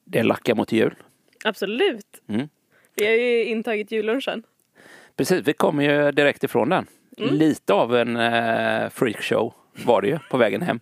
Det lackar mot jul. Absolut. Mm. Vi har ju intagit jullunchen. Precis, vi kommer ju direkt ifrån den. Lite av en freakshow var det ju på vägen hem.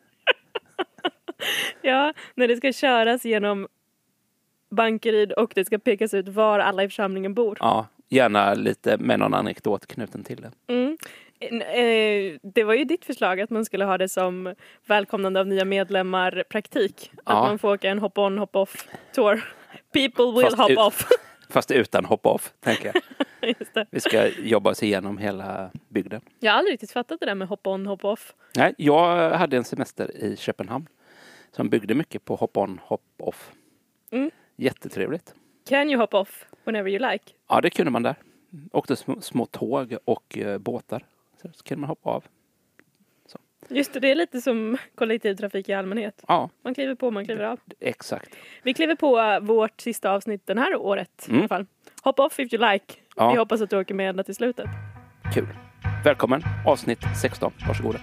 Ja, när det ska köras genom Bankeryd och det ska pekas ut var alla i församlingen bor. Ja, gärna lite med någon anekdot knuten till det. Mm. Det var ju ditt förslag att man skulle ha det som välkomnande av nya medlemmar praktik. Att man får åka en hop-on, hop-off tour. People will hop off. Fast utan hop-off, tänker jag. Just det. Vi ska jobba oss igenom hela bygden. Jag har aldrig riktigt fattat det där med hop-on, hop-off. Nej, jag hade en semester i Köpenhamn som byggde mycket på hop-on, hop-off. Mm. Jättetrevligt. Can you hop off whenever you like? Ja, det kunde man där. Åkte små tåg och båtar. Så kunde man hoppa av. Så. Just det är lite som kollektivtrafik i allmänhet. Ja. Man kliver på, man kliver av. Exakt. Vi kliver på vårt sista avsnitt den här året i alla fall. Hop off if you like. Ja. Vi hoppas att du åker med ända till slutet. Kul. Välkommen. Avsnitt 16. Varsågoda.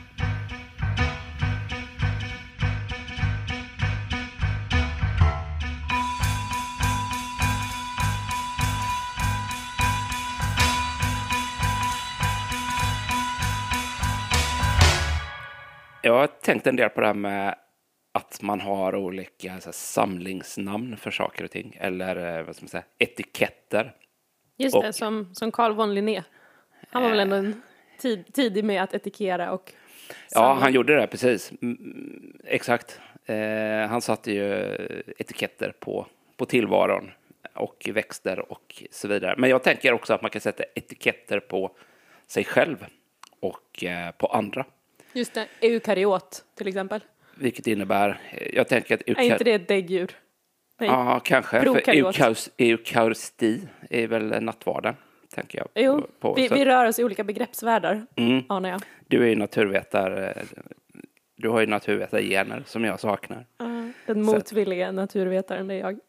Jag har tänkt en del på det här med att man har olika samlingsnamn för saker och ting. Eller vad ska man säga, etiketter. Just det, som Carl von Linné. Han var väl ändå tidig med att etikera och samla. Ja, han gjorde det, precis. Exakt. Han satte ju etiketter på tillvaron och växter och så vidare. Men jag tänker också att man kan sätta etiketter på sig själv och på andra. Just det, eukaryot till exempel. Vilket innebär, jag tänker att... Är inte det ett däggdjur? Nej. Ja, kanske. Prokaryot. För eukaristi är väl nattvarden, tänker jag. Jo, vi rör oss i olika begreppsvärldar, anar jag. Du är ju naturvetare. Du har ju naturvetargener som jag saknar. Den motvilliga naturvetaren, det är jag.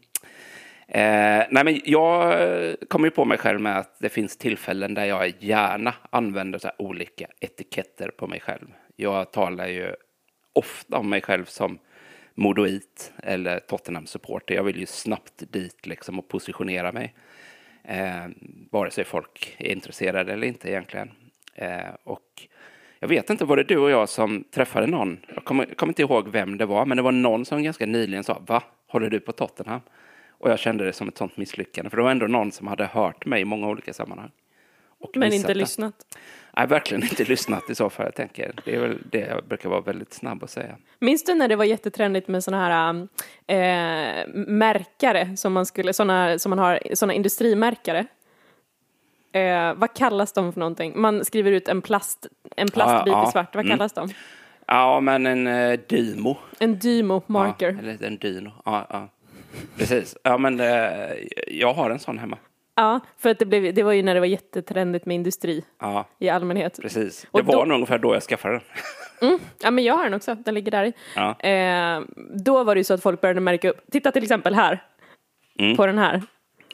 Nej, men jag kommer ju på mig själv med att det finns tillfällen där jag gärna använder så här olika etiketter på mig själv. Jag talar ju ofta om mig själv som modoit eller Tottenham-supporter. Jag vill ju snabbt dit liksom och positionera mig. Vare sig folk är intresserade eller inte egentligen. Och jag vet inte, var det du och jag som träffade någon? Jag kommer inte ihåg vem det var, men det var någon som ganska nyligen sa, va? Håller du på Tottenham? Och jag kände det som ett sånt misslyckande. För det var ändå någon som hade hört mig i många olika sammanhang. Men inte lyssnat. Nej, verkligen inte lyssnat i så fall. Jag tänker, det är väl det jag brukar vara väldigt snabb att säga. Minns du när det var jättetrendigt med såna här märkare som man skulle, såna industrimärkare? Vad kallas de för någonting? Man skriver ut en plastbit i svart. Vad kallas de? Ja, men en dymo. En dymo-marker. Ja, eller en dyno. Ja. Precis. Ja, men jag har en sån hemma. Ja, för att det var ju när det var jättetrendigt med industri i allmänhet. Precis. Det var nog ungefär då jag skaffade den. Ja, men jag har den också. Den ligger där i. Ja. Då var det ju så att folk började märka upp. Titta till exempel här. På den här.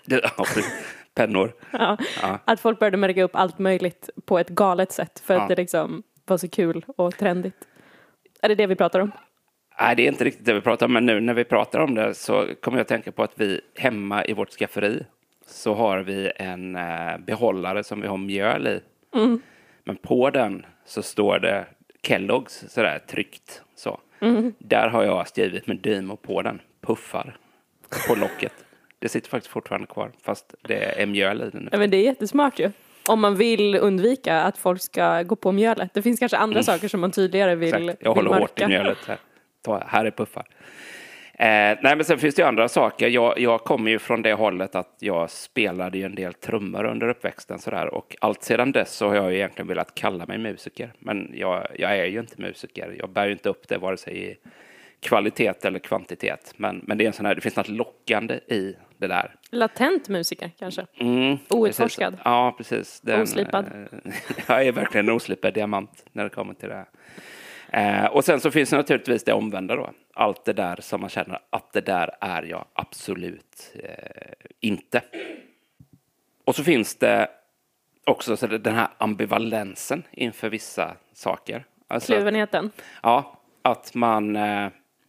Pennor. Ja. Att folk började märka upp allt möjligt på ett galet sätt. För att det liksom var så kul och trendigt. Är det vi pratar om? Nej, det är inte riktigt det vi pratar om. Men nu när vi pratar om det så kommer jag att tänka på att vi hemma i vårt skafferi så har vi en behållare som vi har mjöl i. Men på den så står det Kellogg's sådär tryckt. Så. Där har jag skrivit med dymo på den. Puffar på locket. Det sitter faktiskt fortfarande kvar fast det är mjöl i den. Ja, men det är jättesmart ju. Om man vill undvika att folk ska gå på mjölet. Det finns kanske andra saker som man tydligare vill Jag håller marka. hårt i mjölet här. Här är puffar. Nej, men sen finns det ju andra saker. Jag kommer ju från det hållet att jag spelade ju en del trummor under uppväxten sådär. Och allt sedan dess så har jag egentligen velat kalla mig musiker. Men jag är ju inte musiker. Jag bär ju inte upp det vare sig i kvalitet eller kvantitet. Men det är en sån här, det finns något lockande i det där. Latent musiker kanske. Outforskad. Precis. Ja, precis. Oslipad. Jag är verkligen en oslipad diamant när det kommer till det här. Och sen så finns det naturligtvis det omvända då. Allt det där som man känner att det där är jag absolut inte. Och så finns det också så den här ambivalensen inför vissa saker. Alltså, kluvenheten. Ja, att man...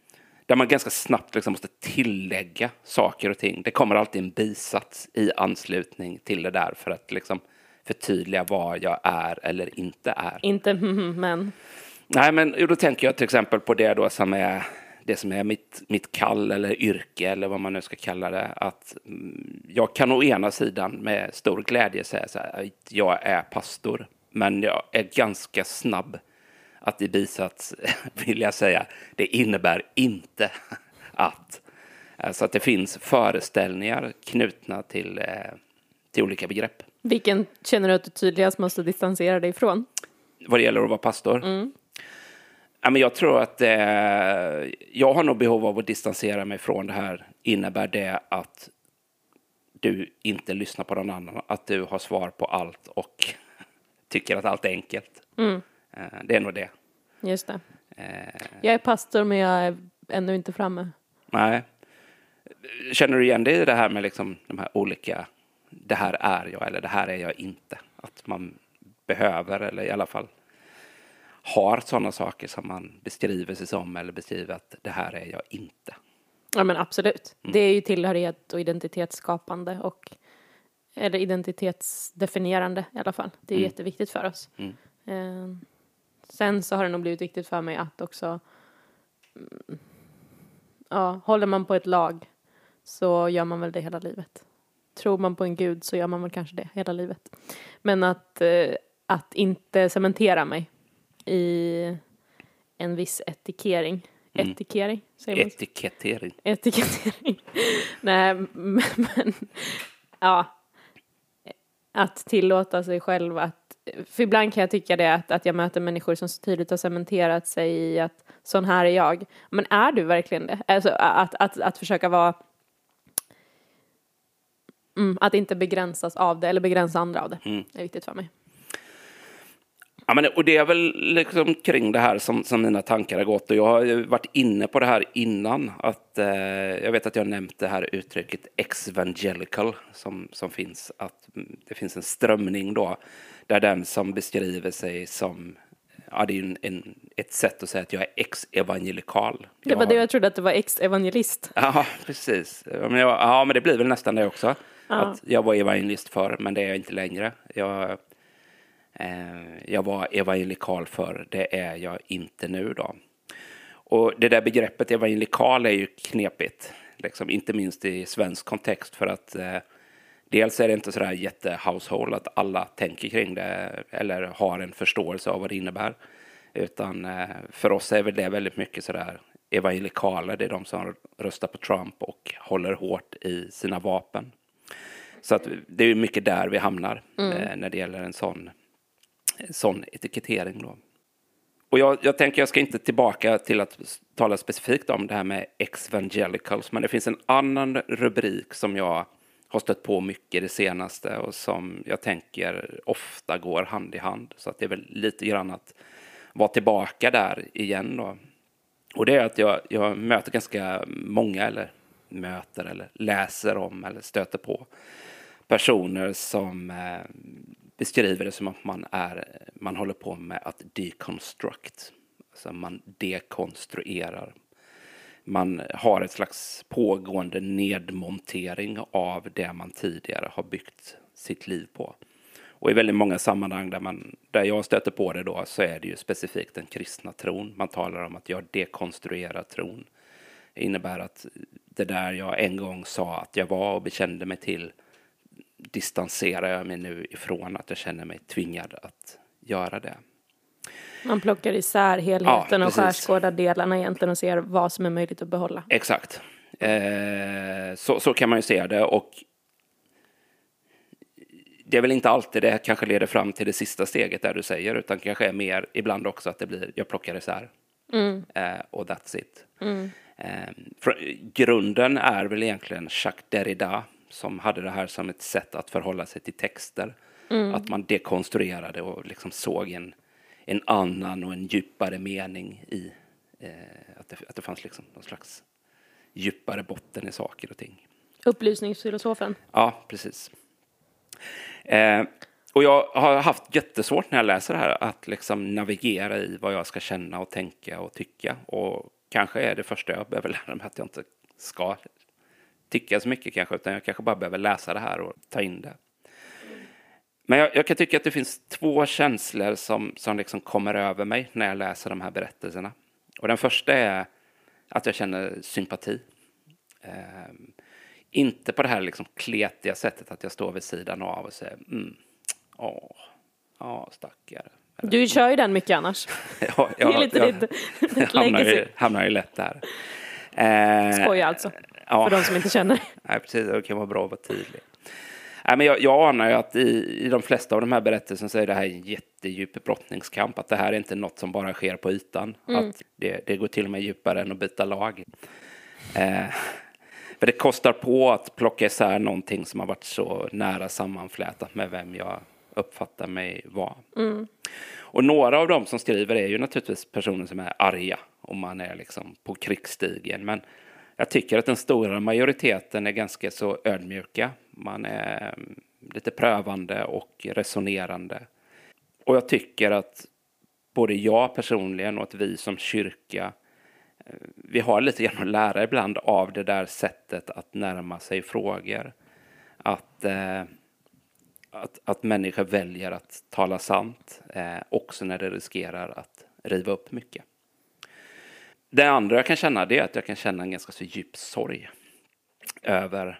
där man ganska snabbt liksom måste tillägga saker och ting. Det kommer alltid en bisats i anslutning till det där för att liksom förtydliga vad jag är eller inte är. Inte men. Nej, men då tänker jag till exempel på det då som är det som är mitt kall eller yrke eller vad man nu ska kalla det. Att jag kan å ena sidan med stor glädje säga så här, att jag är pastor. Men jag är ganska snabb att i bisats vill jag säga, det innebär inte att. Alltså att det finns föreställningar knutna till olika begrepp. Vilken känner du att du tydligast måste distansera dig ifrån? Vad det gäller att vara pastor? Ja, men jag tror att jag har nog behov av att distansera mig från det här. Innebär det att du inte lyssnar på någon annan? Att du har svar på allt och tycker att allt är enkelt? Det är nog det. Just det. Jag är pastor men jag är ännu inte framme. Nej. Känner du igen det i det här med liksom de här olika, det här är jag eller det här är jag inte? Att man behöver eller i alla fall har sådana saker som man beskriver sig som eller beskriver att det här är jag inte. Ja men absolut. Det är ju tillhörighet och identitetsskapande eller identitetsdefinierande i alla fall. Det är jätteviktigt för oss. Sen så har det nog blivit viktigt för mig att också håller man på ett lag så gör man väl det hela livet. Tror man på en gud så gör man väl kanske det hela livet. Men att inte cementera mig i en viss etikettering. Säger man? Etikettering. Nej, men ja. Att tillåta sig själv att. För ibland kan jag tycka det att jag möter människor som så tydligt har cementerat sig i att sån här är jag. Men är du verkligen det? Alltså att försöka vara. Att inte begränsas av det eller begränsa andra av det. Det är viktigt för mig. Ja, men, och det är väl liksom kring det här som mina tankar har gått. Och jag har ju varit inne på det här innan. Att, jag vet att jag nämnt det här uttrycket evangelical som finns. Att det finns en strömning då. Där den som beskriver sig som. Ja, det är ett sätt att säga att jag är ex-evangelikal. Det var det jag trodde att det var ex-evangelist. Ja, precis. Men det blir väl nästan det också. Ja. Att jag var evangelist förr, men det är jag inte längre. Jag var evangelikal förr, det är jag inte nu då. Och det där begreppet evangelikal är ju knepigt. Liksom, inte minst i svensk kontext för att dels är det inte sådär jättehousehold att alla tänker kring det eller har en förståelse av vad det innebär. Utan för oss är väl det väldigt mycket sådär evangelikaler, det är de som röstar på Trump och håller hårt i sina vapen. Så att det är ju mycket där vi hamnar när det gäller en sån etikettering då. Och jag tänker jag ska inte tillbaka till att tala specifikt om det här med evangelicals, men det finns en annan rubrik som jag har stött på mycket det senaste och som jag tänker ofta går hand i hand. Så att det är väl lite grann att vara tillbaka där igen då. Och det är att jag möter ganska många eller läser om eller stöter på personer som beskriver det som att man håller på med att deconstruct. Alltså man dekonstruerar. Man har ett slags pågående nedmontering av det man tidigare har byggt sitt liv på. Och i väldigt många sammanhang där jag stöter på det då så är det ju specifikt den kristna tron. Man talar om att jag dekonstruerar tron. Det innebär att det där jag en gång sa att jag var och bekände mig till distanserar jag mig nu ifrån att jag känner mig tvingad att göra det. Man plockar isär helheten och skärskådar delarna egentligen och ser vad som är möjligt att behålla. Exakt. Så kan man ju se det och det är väl inte alltid det kanske leder fram till det sista steget där du säger utan kanske är mer ibland också att det blir jag plockar isär. Och that's it. Grunden är väl egentligen Jacques Derrida som hade det här som ett sätt att förhålla sig till texter. Att man dekonstruerade och liksom såg en annan och en djupare mening i att det fanns liksom någon slags djupare botten i saker och ting. Upplysningsfilosofen. Ja, precis. Och jag har haft jättesvårt när jag läser det här att liksom navigera i vad jag ska känna och tänka och tycka. Och kanske är det första jag behöver lära mig, att jag inte ska tycka så mycket kanske, utan jag kanske bara behöver läsa det här och ta in det. Men jag kan tycka att det finns 2 känslor som liksom kommer över mig när jag läser de här berättelserna. Och den första är att jag känner sympati. Inte på det här liksom kletiga sättet att jag står vid sidan av och säger stackare. Du kör ju den mycket annars. Ja, det är lite ditt legacy. Hamnar ju lätt där. Skoja alltså, för de som inte känner. Nej, precis, det kan vara bra att vara tydlig. Nej, men jag anar ju att i de flesta av de här berättelserna så är det här en jättedjup brottningskamp. Att det här är inte något som bara sker på ytan. Att det går till och med djupare än att byta lag. För det kostar på att plocka isär någonting som har varit så nära sammanflätat med vem jag uppfattar mig vara. Och några av dem som skriver är ju naturligtvis personer som är arga. Och man är liksom på krigsstigen. Men jag tycker att den stora majoriteten är ganska så ödmjuka. Man är lite prövande och resonerande. Och jag tycker att både jag personligen och att vi som kyrka, vi har lite grann att lära ibland av det där sättet att närma sig frågor. Att människor väljer att tala sant, också när det riskerar att riva upp mycket. Det andra jag kan känna, det är att jag kan känna en ganska så djup sorg över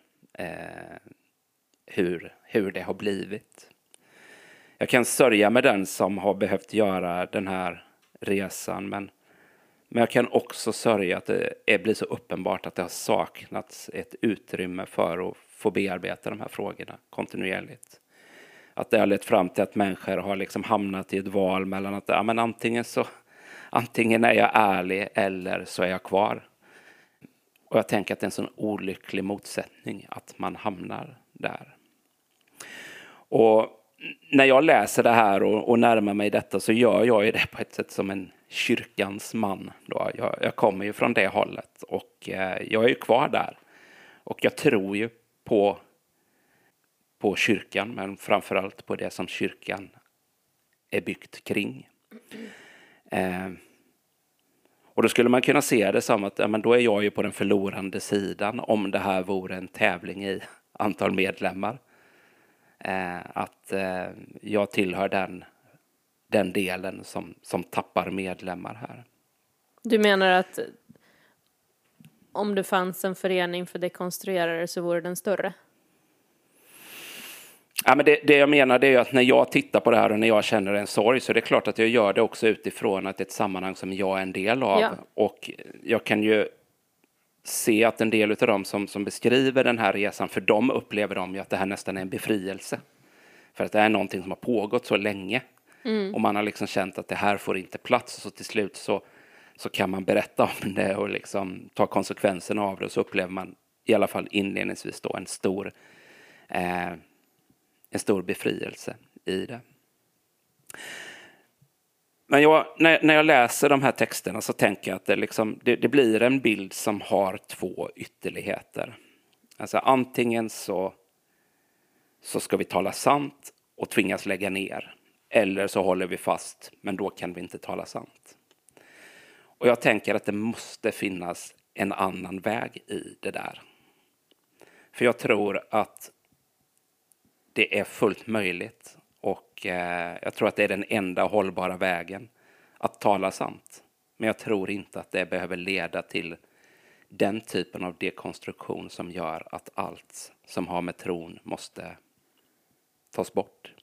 hur det har blivit. Jag kan sörja med den som har behövt göra den här resan, men jag kan också sörja att det blir så uppenbart att det har saknats ett utrymme för att få bearbeta de här frågorna kontinuerligt. Att det har lett fram till att människor har liksom hamnat i ett val mellan att antingen är jag ärlig eller så är jag kvar. Och jag tänker att det är en sån olycklig motsättning att man hamnar där. Och när jag läser det här och närmar mig detta så gör jag ju det på ett sätt som en kyrkans man. Då. Jag kommer ju från det hållet och jag är ju kvar där. Och jag tror ju på kyrkan, men framförallt på det som kyrkan är byggt kring. Och då skulle man kunna se det som att men då är jag ju på den förlorande sidan om det här vore en tävling i antal medlemmar. Att jag tillhör den delen som tappar medlemmar här. Du menar att om det fanns en förening för dekonstruerare så vore den större? Ja, men det jag menar det är att när jag tittar på det här och när jag känner en sorg så är det klart att jag gör det också utifrån att det är ett sammanhang som jag är en del av. Ja. Och jag kan ju se att en del av dem som beskriver den här resan, för dem upplever de ju att det här nästan är en befrielse. För att det är någonting som har pågått så länge. Och man har liksom känt att det här får inte plats. Och så till slut så kan man berätta om det och liksom ta konsekvenserna av det. Och så upplever man i alla fall inledningsvis då en stor befrielse i det. Men när jag läser de här texterna så tänker jag att det blir en bild som har 2 ytterligheter. Alltså antingen så ska vi tala sant och tvingas lägga ner. Eller så håller vi fast, men då kan vi inte tala sant. Och jag tänker att det måste finnas en annan väg i det där. För jag tror att det är fullt möjligt och jag tror att det är den enda hållbara vägen att tala sant. Men jag tror inte att det behöver leda till den typen av dekonstruktion som gör att allt som har med tron måste tas bort.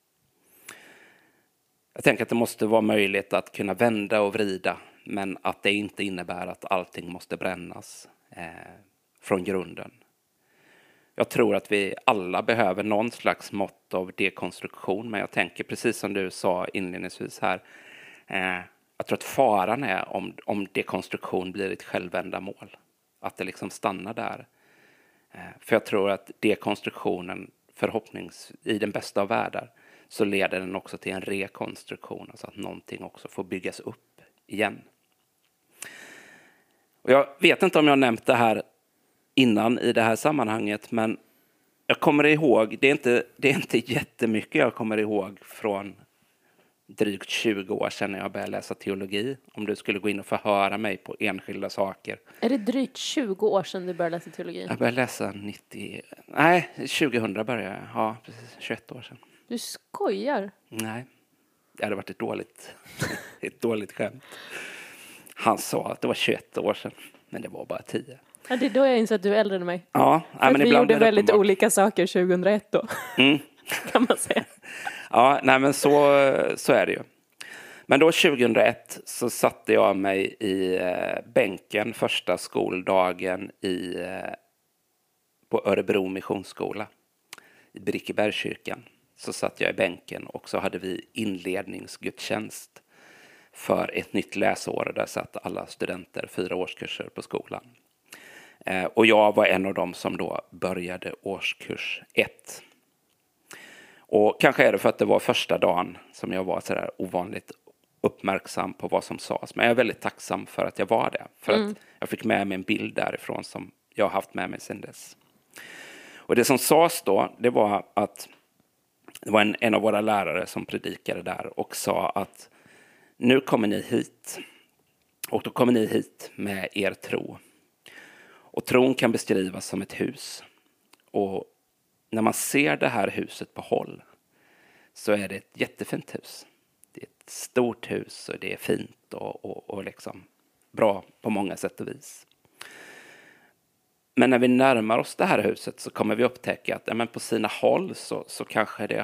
Jag tänker att det måste vara möjligt att kunna vända och vrida, men att det inte innebär att allting måste brännas från grunden. Jag tror att vi alla behöver någon slags mått av dekonstruktion, men jag tänker precis som du sa inledningsvis här, jag tror att faran är om dekonstruktion blir ett självändamål. Att det liksom stannar där. För jag tror att dekonstruktionen i den bästa av världar så leder den också till en rekonstruktion. Alltså att någonting också får byggas upp igen. Och jag vet inte om jag har nämnt det här innan i det här sammanhanget, men jag kommer ihåg, det är inte jättemycket jag kommer ihåg från drygt 20 år sedan när jag började läsa teologi. Om du skulle gå in och förhöra mig på enskilda saker. Är det drygt 20 år sedan du började läsa teologi? Jag började läsa 2000 började jag. Ja, precis. 21 år sedan. Du skojar? Nej, det hade varit ett dåligt skämt. Han sa att det var 21 år sedan, men det var bara 10. Ja, det är då jag inser att du är äldre än mig. Ja, men vi ibland gjorde väldigt uppenbart. olika saker 2001 då. Kan man säga. Ja, nej men så är det ju. Men då 2001 så satte jag mig i bänken första skoldagen på Örebro missionsskola i Brickebergskyrkan. Så satt jag i bänken och så hade vi inledningsgudstjänst för ett nytt läsår. Där satt alla studenter 4 årskurser på skolan. Och jag var en av dem som då började årskurs 1. Och kanske är det för att det var första dagen som jag var så där ovanligt uppmärksam på vad som sades. Men jag är väldigt tacksam för att jag var det. För att jag fick med mig en bild därifrån som jag har haft med mig sedan dess. Och det som sades då, det var att det var en av våra lärare som predikade där och sa att nu kommer ni hit. Och då kommer ni hit med er tro. Och tron kan beskrivas som ett hus. Och när man ser det här huset på håll så är det ett jättefint hus. Det är ett stort hus och det är fint och liksom bra på många sätt och vis. Men när vi närmar oss det här huset så kommer vi upptäcka att men på sina håll så kanske det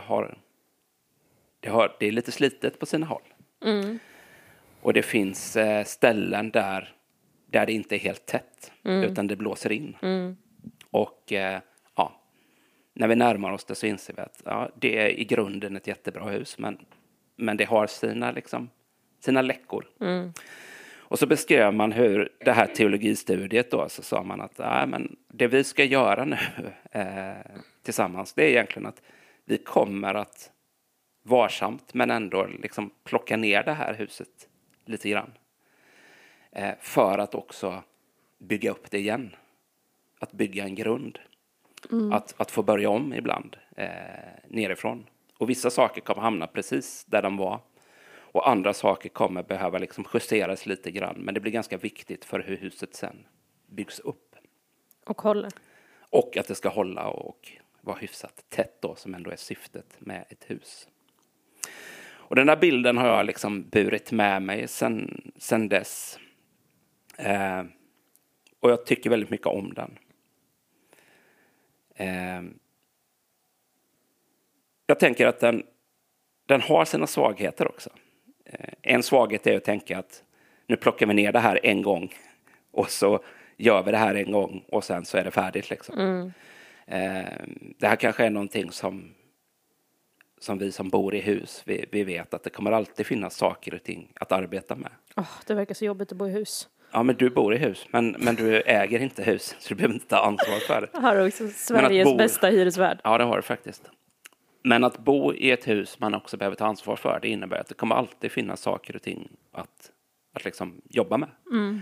är lite slitet på sina håll. Och det finns ställen där det inte är helt tätt utan det blåser in. Och när vi närmar oss det så inser vi att det är i grunden ett jättebra hus. Men det har sina läckor. Och så beskrev man hur det här teologistudiet då, så sa man att men det vi ska göra nu tillsammans, det är egentligen att vi kommer att varsamt men ändå liksom plocka ner det här huset lite grann. För att också bygga upp det igen. Att bygga en grund. Att få börja om ibland nerifrån. Och vissa saker kommer hamna precis där de var. Och andra saker kommer behöva liksom justeras lite grann. Men det blir ganska viktigt för hur huset sen byggs upp. Och håller. Och att det ska hålla och vara hyfsat tätt då, som ändå är syftet med ett hus. Och den här bilden har jag liksom burit med mig sen dess. Och jag tycker väldigt mycket om den. Jag tänker att den har sina svagheter också. En svaghet är att tänka att nu plockar vi ner det här en gång och så gör vi det här en gång och sen så är det färdigt liksom. Det här kanske är någonting som vi som bor i hus, vi vet att det kommer alltid finnas saker och ting att arbeta med. Det verkar så jobbigt att bo i hus. Ja, men du bor i hus, men du äger inte hus, så du behöver inte ta ansvar för det. Jag har också Sveriges bästa hyresvärd. Ja, det har du faktiskt. Men att bo i ett hus man också behöver ta ansvar för, det innebär att det kommer alltid finnas saker och ting att liksom jobba med.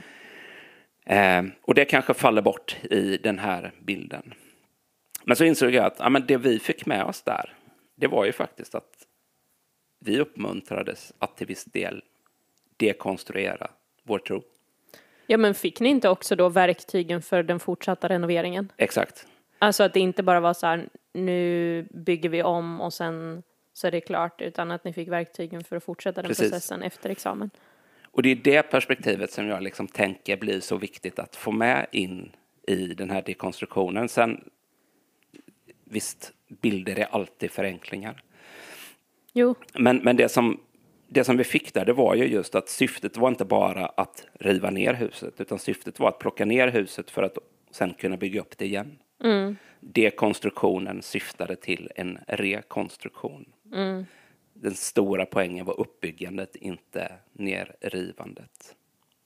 Och det kanske faller bort i den här bilden. Men så insåg jag att det vi fick med oss där, det var ju faktiskt att vi uppmuntrades att till viss del dekonstruera vår tro. Ja, men fick ni inte också då verktygen för den fortsatta renoveringen? Exakt. Alltså att det inte bara var så här, nu bygger vi om och sen så är det klart, utan att ni fick verktygen för att fortsätta den processen efter examen. Och det är det perspektivet som jag liksom tänker blir så viktigt att få med in i den här dekonstruktionen. Sen, visst, bilder är alltid förenklingar. Jo. Men det som vi fick där, det var ju just att syftet var inte bara att riva ner huset, utan syftet var att plocka ner huset för att sen kunna bygga upp det igen. Dekonstruktionen syftade till en rekonstruktion. Den stora poängen var uppbyggandet, inte nerrivandet.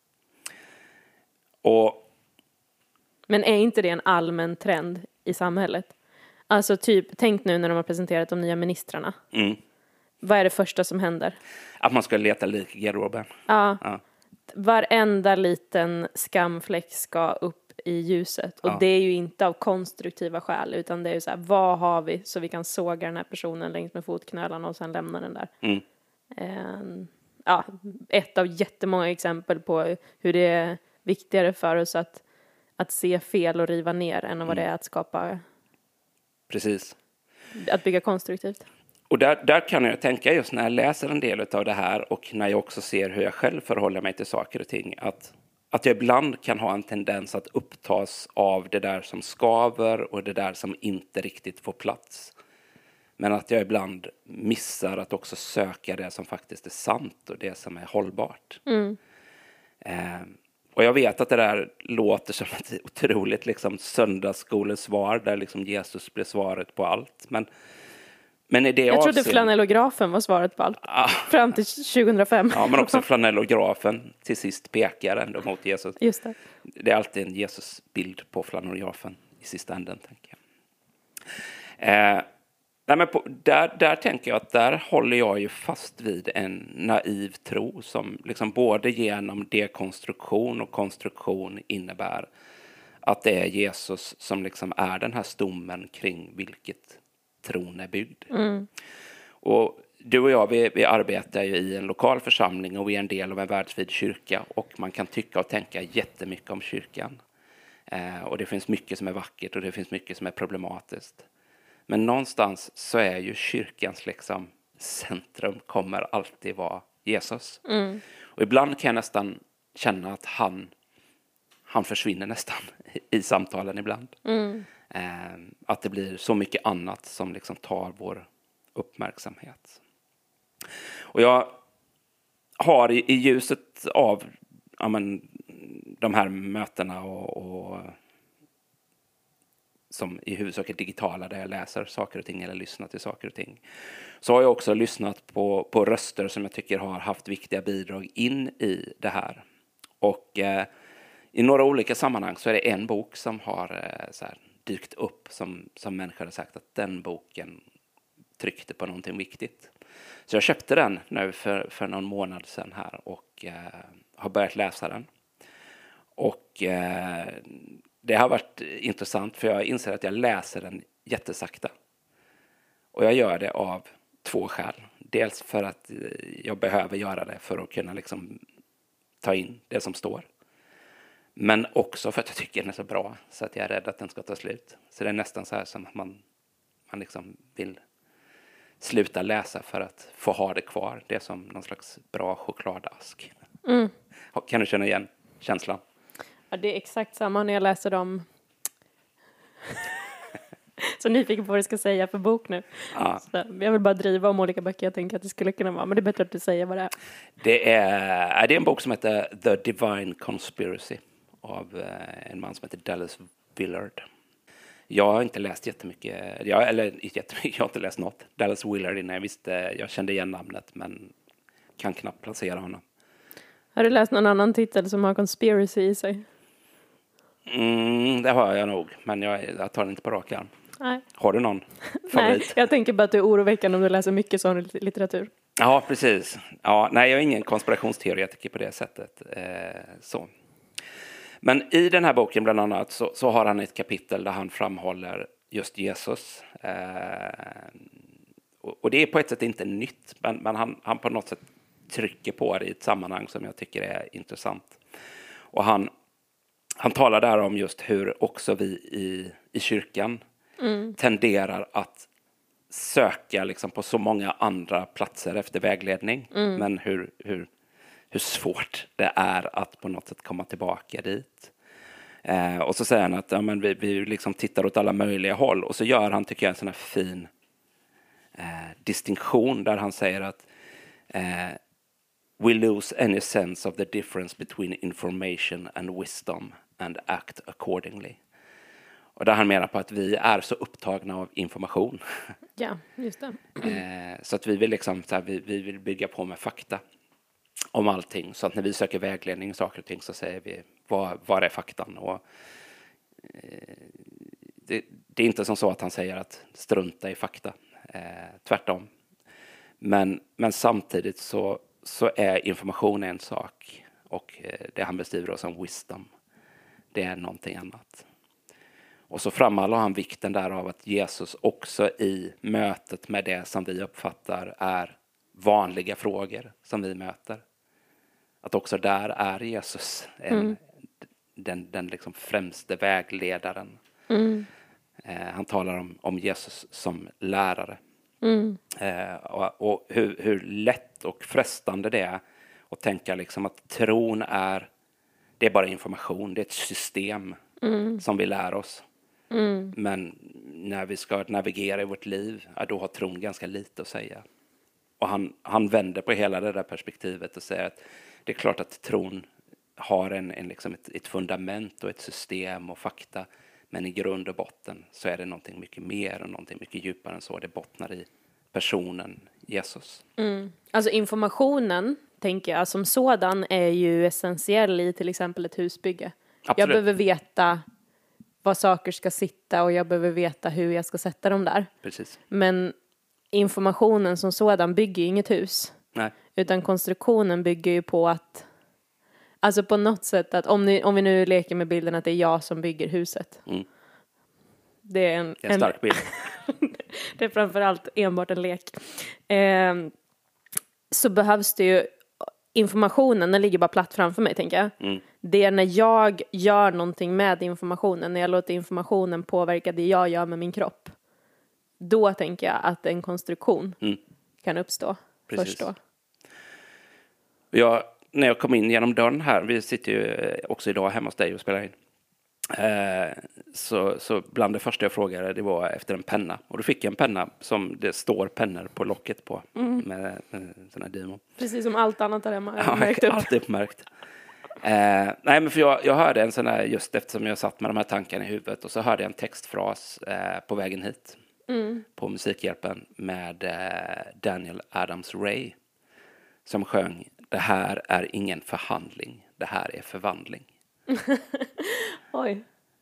Men är inte det en allmän trend i samhället? Alltså tänk nu när de har presenterat de nya ministrarna. Vad är det första som händer? Att man ska leta lik i garderoben. Ja. Varenda liten skamfläck ska upp i ljuset. Och det är ju inte av konstruktiva skäl, utan det är ju så här, vad har vi så vi kan såga den här personen längs med fotknölarna och sen lämna den där. Ja, ett av jättemånga exempel på hur det är viktigare för oss att se fel och riva ner än vad det är att skapa, Precis. att bygga konstruktivt. Och där kan jag tänka just när jag läser en del av det här och när jag också ser hur jag själv förhåller mig till saker och ting, att jag ibland kan ha en tendens att upptas av det där som skaver och det där som inte riktigt får plats. Men att jag ibland missar att också söka det som faktiskt är sant och det som är hållbart. Och jag vet att det där låter som ett otroligt liksom, söndagsskolesvar där liksom Jesus blir svaret på allt. Men i det jag trodde flanellografen var svaret på allt. Fram till 2005. Ja, men också flanellografen till sist pekar ändå mot Jesus. Just det. Det är alltid en Jesus-bild på flanellografen i sista änden, tänker jag. Nej, men där tänker jag att där håller jag ju fast vid en naiv tro som liksom både genom dekonstruktion och konstruktion innebär att det är Jesus som liksom är den här stommen kring vilket tron är byggd. Och du och jag, vi arbetar ju i en lokal församling och vi är en del av en världsvid kyrka och man kan tycka och tänka jättemycket om kyrkan. Och det finns mycket som är vackert och det finns mycket som är problematiskt. Men någonstans så är ju kyrkans liksom centrum kommer alltid vara Jesus. Och ibland kan jag nästan känna att han försvinner nästan i samtalen ibland. Att det blir så mycket annat som liksom tar vår uppmärksamhet. Och jag har i ljuset av de här mötena och som i huvudsak är digitala där jag läser saker och ting eller lyssnar till saker och ting, så har jag också lyssnat på röster som jag tycker har haft viktiga bidrag in i det här. Och i några olika sammanhang så är det en bok som har så här, dykt upp som människor har sagt att den boken tryckte på någonting viktigt. Så jag köpte den nu för någon månad sedan här och har börjat läsa den. Och det har varit intressant för jag inser att jag läser den jättesakta. Och jag gör det av 2 skäl. Dels för att jag behöver göra det för att kunna liksom ta in det som står. Men också för att jag tycker den är så bra så att jag är rädd att den ska ta slut. Så det är nästan så här som att man liksom vill sluta läsa för att få ha det kvar. Det är som någon slags bra chokladask. Kan du känna igen känslan? Ja, det är exakt samma när jag läser dem. Så nyfiken på vad du ska säga för bok nu. Ja. Så jag vill bara driva om olika böcker jag tänker att det skulle kunna vara. Men det är bättre att du säger vad det är. Det är en bok som heter The Divine Conspiracy av en man som heter Dallas Willard. Jag har inte läst jättemycket. Jag har inte läst något. Dallas Willard innan jag kände igen namnet men kan knappt placera honom. Har du läst någon annan titel som har conspiracy i sig? Det har jag nog, men jag tar den inte på rak arm. Nej. Har du någon favorit? Nej, jag tänker bara att du är oroväckande om du läser mycket sån litteratur. Ja, precis. Ja, nej, jag är ingen konspirationsteoretiker på det sättet. Så. Men i den här boken bland annat så har han ett kapitel där han framhåller just Jesus. Och det är på ett sätt inte nytt, men han på något sätt trycker på det i ett sammanhang som jag tycker är intressant. Och han talar där om just hur också vi i kyrkan tenderar att söka liksom på så många andra platser efter vägledning. Men hur svårt det är att på något sätt komma tillbaka dit. Och så säger han att vi liksom tittar åt alla möjliga håll. Och så gör han, tycker jag, en sån här fin distinktion där han säger att we lose any sense of the difference between information and wisdom and act accordingly. Och där han menar på att vi är så upptagna av information. Ja, just det. Så att vi vill liksom, så här, vi vill bygga på med fakta om allting. Så att när vi söker vägledning och saker och ting så säger vi, vad är faktan? Och det är inte som så att han säger att strunta i fakta. Tvärtom. Men samtidigt så är information en sak och det han beskriver som wisdom, det är någonting annat. Och så framhåller han vikten där av att Jesus också i mötet med det som vi uppfattar är vanliga frågor som vi möter. Att också där är Jesus den liksom främste vägledaren. Han talar om Jesus som lärare. Och hur lätt och frestande det är att tänka liksom att tron det är bara information, det är ett system som vi lär oss. Men när vi ska navigera i vårt liv, då har tron ganska lite att säga. Och han vänder på hela det där perspektivet och säger att det är klart att tron har liksom ett fundament och ett system och fakta. Men i grund och botten så är det någonting mycket mer och någonting mycket djupare än så. Det bottnar i personen Jesus. Alltså informationen, tänker jag, som sådan är ju essentiell i till exempel ett husbygge. Absolut. Jag behöver veta var saker ska sitta och jag behöver veta hur jag ska sätta dem där. Precis. Men informationen som sådan bygger ju inget hus. Nej. Utan konstruktionen bygger ju på att, alltså på något sätt att om vi nu leker med bilden att det är jag som bygger huset. Det är en stark bild. det är framförallt enbart en lek. Så behövs det ju informationen, den ligger bara platt framför mig, tänker jag. Det är när jag gör någonting med informationen, när jag låter informationen påverka det jag gör med min kropp. Då tänker jag att en konstruktion kan uppstå. Precis. Först då. När jag kom in genom dörren här, vi sitter ju också idag hemma hos dig och spelar in. Så bland det första jag frågade, det var efter en penna. Och då fick jag en penna som det står pennor på locket på. Med sån här Dimo. Precis som allt annat där hemma. Ja, allt uppmärkt. Nej, men för jag hörde en sån här, just eftersom jag satt med de här tankarna i huvudet. Och så hörde jag en textfras på vägen hit. På Musikhjälpen med Daniel Adams-Ray. Som sjöng: det här är ingen förhandling, det här är förvandling. Oj.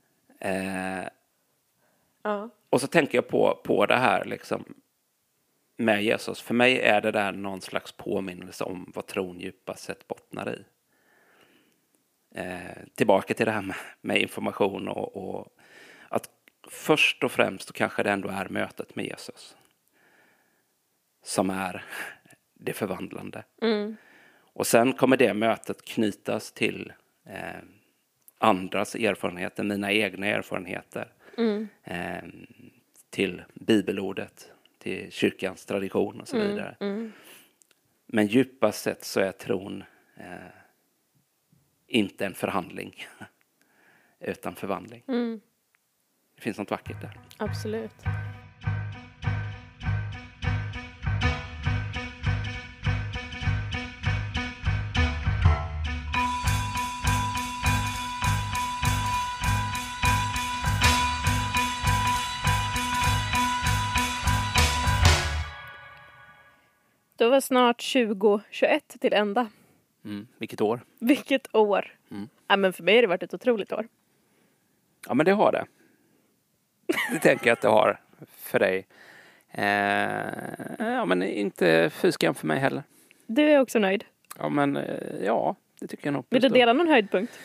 Ja. Och så tänker jag på det här liksom med Jesus. För mig är det där någon slags påminnelse om vad tron djupast sett bottnar i. Tillbaka till det här med information och att först och främst kanske det ändå är mötet med Jesus som är det förvandlande. Och sen kommer det mötet knytas till andras erfarenheter, mina egna erfarenheter, till bibelordet, till kyrkans tradition och så vidare. Men djupast sett så är tron inte en förhandling utan förvandling. Det finns något vackert där. Absolut. Då var snart 2021 till ända. Vilket år? Vilket år. Ja, men för mig har det varit ett otroligt år. Ja, men det har det. Det tänker jag att det har för dig. Ja, men inte fyskan för mig heller. Du är också nöjd. Ja, men ja, det tycker jag nog. Vill du dela någon höjdpunkt?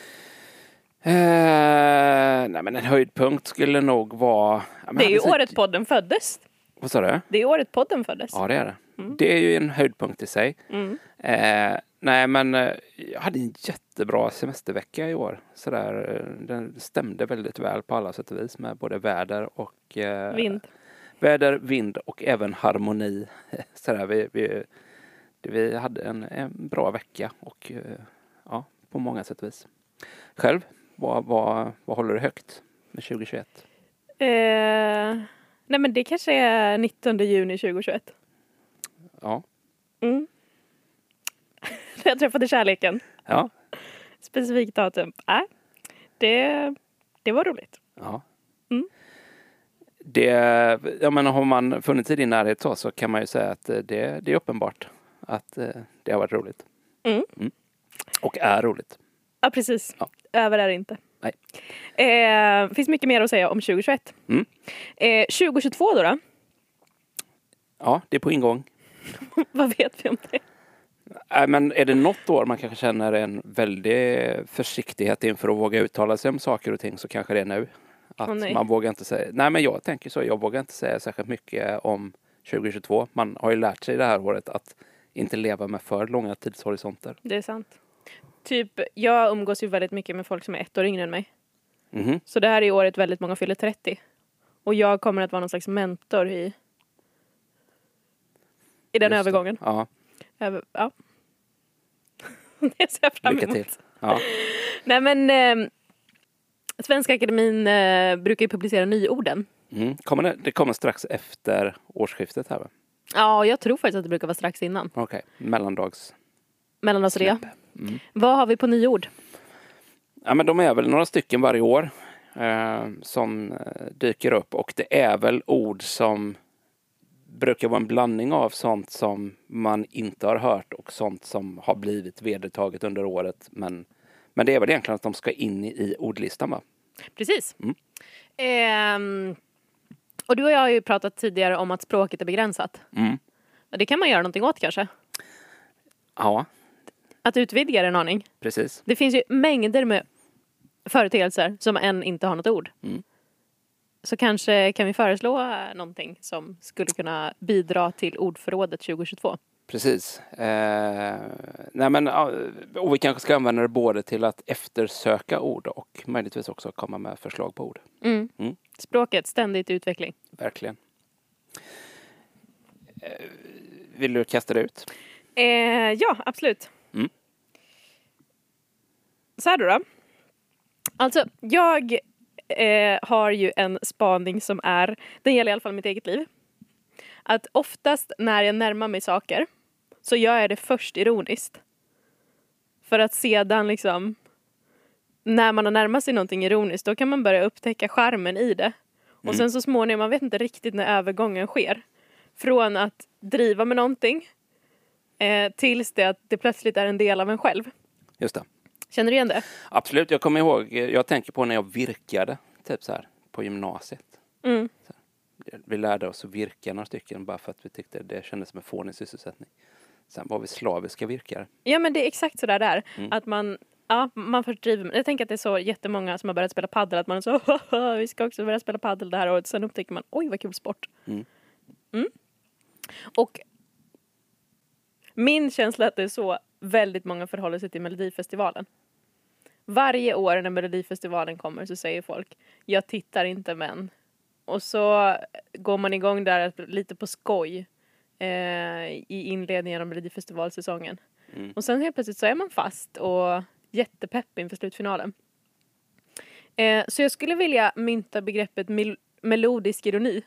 Nej, men en höjdpunkt skulle nog vara... Ja, det är ju året podden föddes. Vad sa du? Det är året podden föddes. Ja, det är det. Det är ju en höjdpunkt i sig. Nej, men jag hade en jättebra semestervecka i år. Sådär, den stämde väldigt väl på alla sätt och vis med både väder och... vind. Väder, vind och även harmoni. Sådär, vi hade en bra vecka och ja, på många sätt och vis. Själv, vad håller du högt med 2021? Nej, men det kanske är 19 juni 2021. Ja. Jag träffade kärleken. Ja. Specifikt datum. Det var roligt. Ja. Jag menar, har man funnits i din närhet så kan man ju säga att det är uppenbart att det har varit roligt. Och är roligt. Ja, precis. Ja. Över är det inte. Nej. Finns mycket mer att säga om 2021. 2022 då? Ja, det är på ingång. Vad vet vi om det? Men är det något år man kanske känner en väldig försiktighet inför att våga uttala sig om saker och ting, så kanske det är nu. Att man vågar inte säga... Nej, men jag tänker så. Jag vågar inte säga särskilt mycket om 2022. Man har ju lärt sig det här året att inte leva med för långa tidshorisonter. Det är sant. Typ, jag umgås ju väldigt mycket med folk som är 1 år yngre än mig. Mhm. Så det här är året väldigt många fyller 30. Och jag kommer att vara någon slags mentor i den Just det. övergången. Ja, Ja. Det ser jag fram lycka emot. till. Ja. Nej men, Svenska Akademin brukar ju publicera nyorden. Det kommer strax efter årsskiftet här, va? Ja, jag tror faktiskt att det brukar vara strax innan. Okej, mellandags. Mellandagsrea. Vad har vi på nyord? Ja, men de är väl några stycken varje år som dyker upp. Och det är väl ord som brukar vara en blandning av sånt som man inte har hört och sånt som har blivit vedertaget under året. Men det är väl egentligen att de ska in i ordlistan, va? Precis. Och du och jag har ju pratat tidigare om att språket är begränsat. Och det kan man göra någonting åt kanske. Ja, Att utvidga det en aning. precis. Det finns ju mängder med företeelser som än inte har något ord. Så kanske kan vi föreslå någonting som skulle kunna bidra till ordförrådet 2022. Precis. Och vi kanske ska använda det både till att eftersöka ord och möjligtvis också komma med förslag på ord. Språket, ständigt utveckling. Verkligen. Vill du kasta det ut? Ja, absolut. Så här då. Alltså, jag har ju en spaning som den gäller i alla fall mitt eget liv. Att oftast när jag närmar mig saker så gör jag det först ironiskt. För att sedan liksom, när man har närmat sig någonting ironiskt, då kan man börja upptäcka charmen i det. Och sen så småningom, man vet inte riktigt när övergången sker. Från att driva med någonting tills det att det plötsligt är en del av en själv. Just det. Känner du igen det? Absolut, jag kommer ihåg, jag tänker på när jag virkade typ så här på gymnasiet. Så vi lärde oss att virka några stycken bara för att vi tyckte det kändes som en fånig sysselsättning. Sen var vi slaviska virkare. Ja, men det är exakt så där. Att man först driver. Jag tänker att det är så jättemånga som har börjat spela paddel. Att man är så, vi ska också börja spela paddel det här året. Sen upptäcker man, oj vad kul sport. Och min känsla är att det är så väldigt många förhåller sig till Melodifestivalen. Varje år när Melodifestivalen kommer så säger folk, jag tittar inte men. Och så går man igång där lite på skoj i inledningen av Melodifestivalsäsongen. Och sen helt plötsligt så är man fast och jättepepp inför slutfinalen. Så jag skulle vilja mynta begreppet melodisk ironi.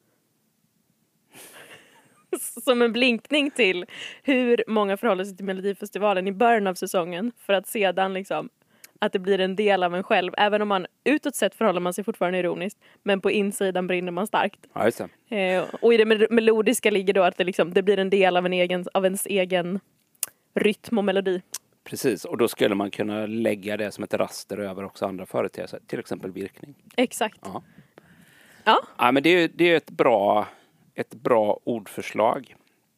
Som en blinkning till hur många förhåller sig till Melodifestivalen i början av säsongen. För att sedan liksom att det blir en del av en själv. Även om man utåt sett förhåller man sig fortfarande ironiskt. Men på insidan brinner man starkt. Ja, just det. Och i det melodiska ligger då att det blir en del av ens egen rytm och melodi. Precis, och då skulle man kunna lägga det som ett raster över också andra företeelser. Till exempel virkning. Exakt. Ja, men det är ett bra ordförslag.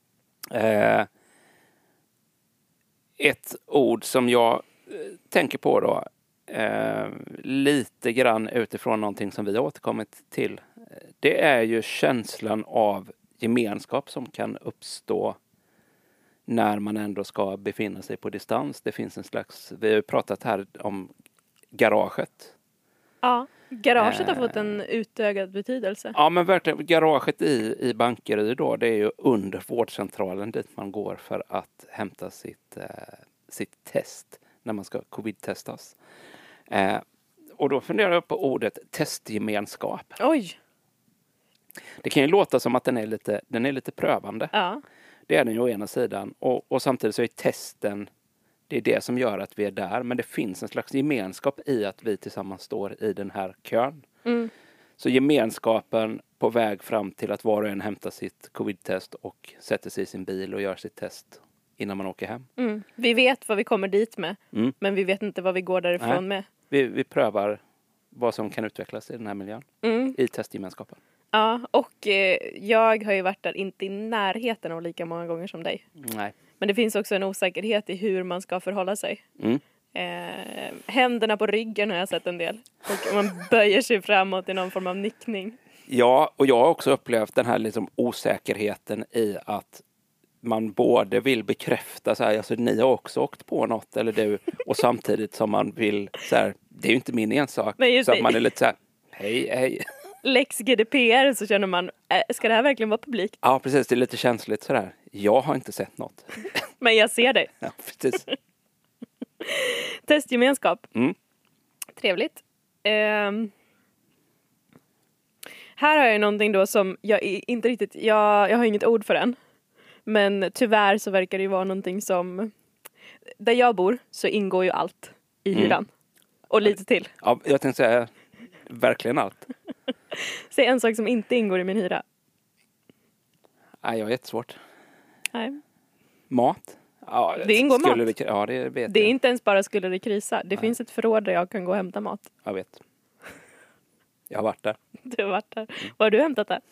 Ett ord som jag tänker på då lite grann utifrån någonting som vi har återkommit till. Det är ju känslan av gemenskap som kan uppstå när man ändå ska befinna sig på distans. Det finns en slags, vi har ju pratat här om garaget. Ja, garaget har fått en utökad betydelse. Ja, men verkligen, garaget i Bankeryd då, det är ju under vårdcentralen dit man går för att hämta sitt test när man ska covid-testas. Och då funderar jag på ordet testgemenskap. Oj! Det kan ju låta som att den är lite prövande. Ja. Det är den ju å ena sidan. Och samtidigt så är testen, det är det som gör att vi är där. Men det finns en slags gemenskap i att vi tillsammans står i den här kön. Så gemenskapen på väg fram till att var och en hämtar sitt covid-test och sätter sig i sin bil och gör sitt test innan man åker hem. Vi vet vad vi kommer dit med. Men vi vet inte vad vi går därifrån med. Vi prövar vad som kan utvecklas i den här miljön. I testgemenskapen. Ja, och jag har ju varit där inte i närheten av lika många gånger som dig. Nej. Men det finns också en osäkerhet i hur man ska förhålla sig. Händerna på ryggen har jag sett en del. Och man böjer sig framåt i någon form av nickning. Ja, och jag har också upplevt den här liksom osäkerheten i att man både vill bekräfta så här, alltså ni har också åkt på något, eller du, och samtidigt som man vill så här, det är ju inte min ensak. Nej, så att man är lite så här, hej. Lex GDPR, så känner man, ska det här verkligen vara publikt? Ja, precis, det är lite känsligt sådär. Jag har inte sett något. Men jag ser dig. Ja, precis. Testgemenskap. Mm. Trevligt. Här har jag någonting då som jag inte riktigt, jag har inget ord för den. Men tyvärr så verkar det ju vara någonting som, där jag bor så ingår ju allt i hyran. Och lite till. Ja, jag tänkte säga verkligen allt. Säg en sak som inte ingår i min hyra. Nej, jag har jättesvårt. Nej. Mat? Ja, Det ingår mat. Ja, det vet Det är jag. inte ens bara skulle det krisa. Det finns ett förråd där jag kan gå och hämta mat. Jag vet. Jag har varit där. Du har varit där. Vad har du hämtat där?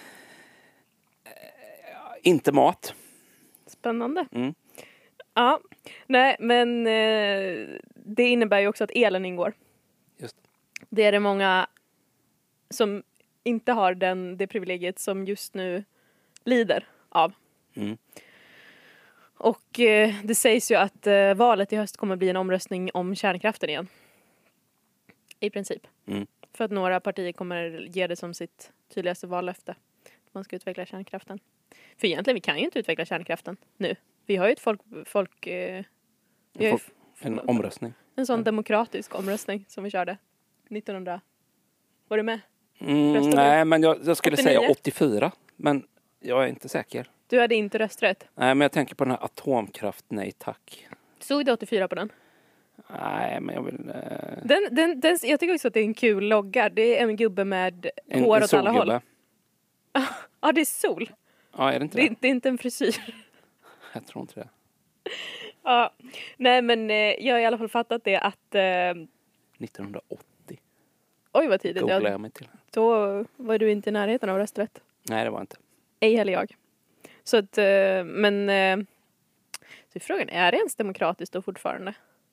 Inte mat. Spännande. Mm. Ja, nej men det innebär ju också att elen ingår. Just. Det är det många som inte har det privilegiet som just nu lider av. Mm. Och det sägs ju att valet i höst kommer bli en omröstning om kärnkraften igen. I princip. Mm. För att några partier kommer ge det som sitt tydligaste vallöfte. Att man ska utveckla kärnkraften. För egentligen, vi kan ju inte utveckla kärnkraften nu. Vi har ju ett vi har ju En omröstning. en sån demokratisk omröstning som vi körde 1900. Var du med? Nej, men jag skulle 89? säga 84. Men jag är inte säker. Du hade inte rösträtt. Nej, men jag tänker på den här atomkraft, nej tack. Stod det 84 på den? Nej, men jag vill... Jag tycker också att det är en kul logga. Det är en gubbe med hår åt alla håll. Ja, det är sol. Ja, är det inte det? Det är inte en frisyr. Jag tror inte det. Ja, nej men jag har i alla fall fattat det att... 1980. Oj, vad tidigt. Googlar jag mig till. Då var du inte i närheten av rösträtt. Nej, det var inte. Ej heller jag. Så att, men... Så frågan, är det ens demokratiskt då fortfarande?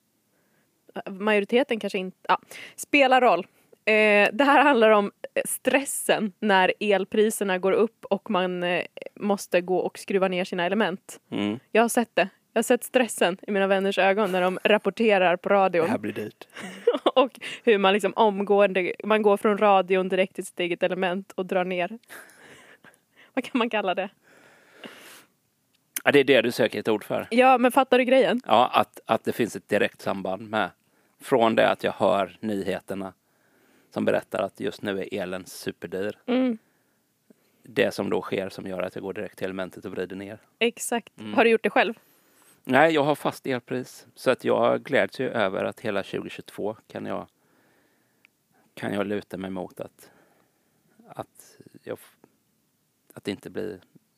Majoriteten kanske inte... Ja, spelar roll. Det här handlar om stressen när elpriserna går upp och man måste gå och skruva ner sina element. Mm. Jag har sett det. Jag har sett stressen i mina vänners ögon när de rapporterar på radion. Det här blir dyrt. Och hur man liksom omgående, man går från radion direkt till sitt eget element och drar ner. Vad kan man kalla det? Ja, det är det du söker ett ord för. Ja, men fattar du grejen? Ja, att det finns ett direkt samband med. Från det att jag hör nyheterna som berättar att just nu är elen superdyr. Mm. Det som då sker som gör att jag går direkt till elementet och vrider ner. Exakt. Har du gjort det själv? Nej, jag har fast elpris. Så att jag gläds ju över att hela 2022 kan jag luta mig mot att det inte blir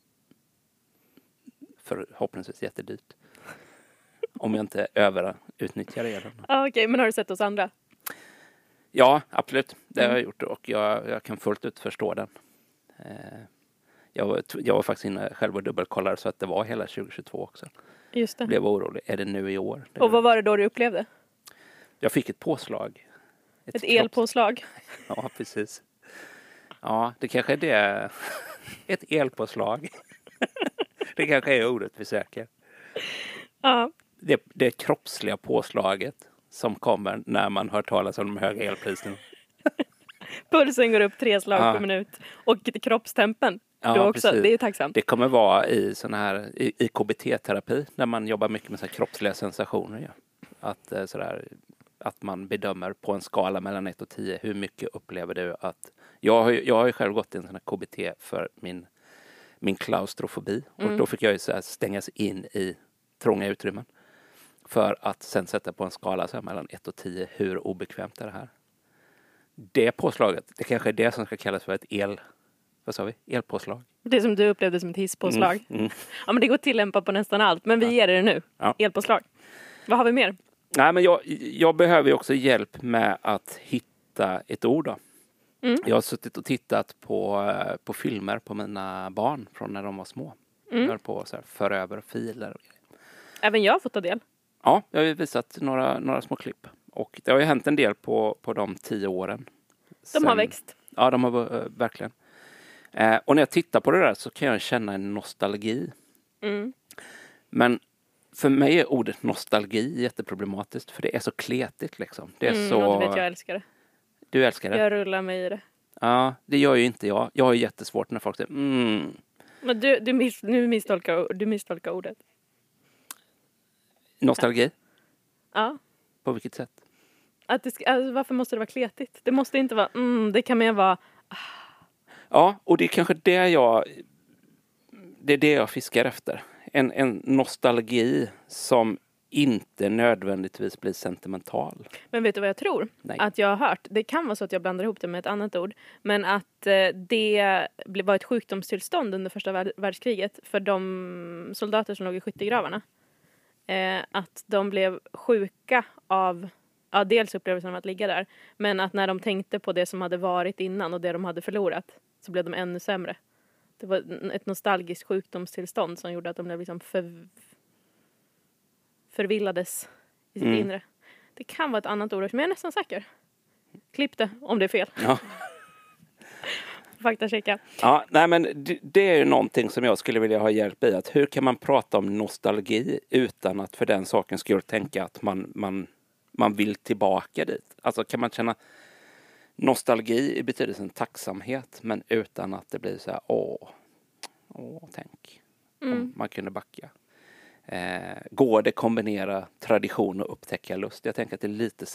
förhoppningsvis jättedyrt. Om jag inte överutnyttjar elen. Okej, men har du sett oss andra? Ja, absolut. Det har jag gjort och jag kan fullt ut förstå den. Jag var faktiskt inne själv och dubbelkollade så att det var hela 2022 också. Just det. Jag blev orolig. Är det nu i år? Och vad var det då du upplevde? Jag fick ett påslag. Ett elpåslag? Ja, precis. Ja, det kanske är det. Ett elpåslag. Det kanske är ordet vi söker. Ja. Det kroppsliga påslaget som kommer när man hör talas om de höga elpriserna. Pulsen går upp 3 slag per minut. Och kroppstempen. Ja, också. Det är tacksamt. Det kommer vara i sån här i KBT-terapi när man jobbar mycket med så här kroppsliga sensationer. Ja. Att man bedömer på en skala mellan 1 och 10 hur mycket upplever du att... Jag har ju själv gått i en sån här KBT för min klaustrofobi. Och då fick jag ju så här stängas in i trånga utrymmen. För att sen sätta på en skala så här mellan 1 och 10 hur obekvämt är det här. Det påslaget, det kanske är det som ska kallas för ett elpåslag. Det som du upplevde som ett hisspåslag. Ja, men det går att tillämpa på nästan allt. Men vi ger det nu. Ja. Elpåslag. Vad har vi mer? Nej, men jag behöver ju också hjälp med att hitta ett ord då. Jag har suttit och tittat på filmer på mina barn från när de var små. Jag höll på så här, för över filer. Även jag har fått ta del. Ja, jag har ju visat några små klipp. Och det har ju hänt en del på de 10 åren. De har växt. Ja, de har verkligen. Och när jag tittar på det där så kan jag känna en nostalgi. Men för mig är ordet nostalgi jätteproblematiskt, för det är så kletigt liksom. Det är så... Och du vet, jag älskar det. Du älskar det? Jag rullar mig i det. Ja, det gör ju inte jag. Jag har ju jättesvårt när folk säger Men nu misstolkar ordet. Nostalgi? Ja. På vilket sätt? Varför måste det vara kletigt? Det måste inte vara, det kan mer vara... Ja, och det är kanske det är det jag fiskar efter. En nostalgi som inte nödvändigtvis blir sentimental. Men vet du vad jag tror? Nej. Att jag har hört. Det kan vara så att jag blandar ihop det med ett annat ord. Men att det var ett sjukdomstillstånd under första världskriget för de soldater som låg i skyttegravarna. Att de blev sjuka av, dels upplevelsen av att ligga där. Men att när de tänkte på det som hade varit innan och det de hade förlorat, så blev de ännu sämre. Det var ett nostalgiskt sjukdomstillstånd som gjorde att de blev liksom förvillades i sitt inre. Det kan vara ett annat ord, men jag är nästan säker. Klipp det om det är fel. Ja. Faktachecka. Ja, nej, men det är ju någonting som jag skulle vilja ha hjälp i. Att hur kan man prata om nostalgi utan att för den saken skulle tänka att man vill tillbaka dit? Alltså kan man känna nostalgi i betydelsen tacksamhet, men utan att det blir så här, tänk om man kunde backa. Går det kombinera tradition och upptäcka lust? Jag tänker att det är lite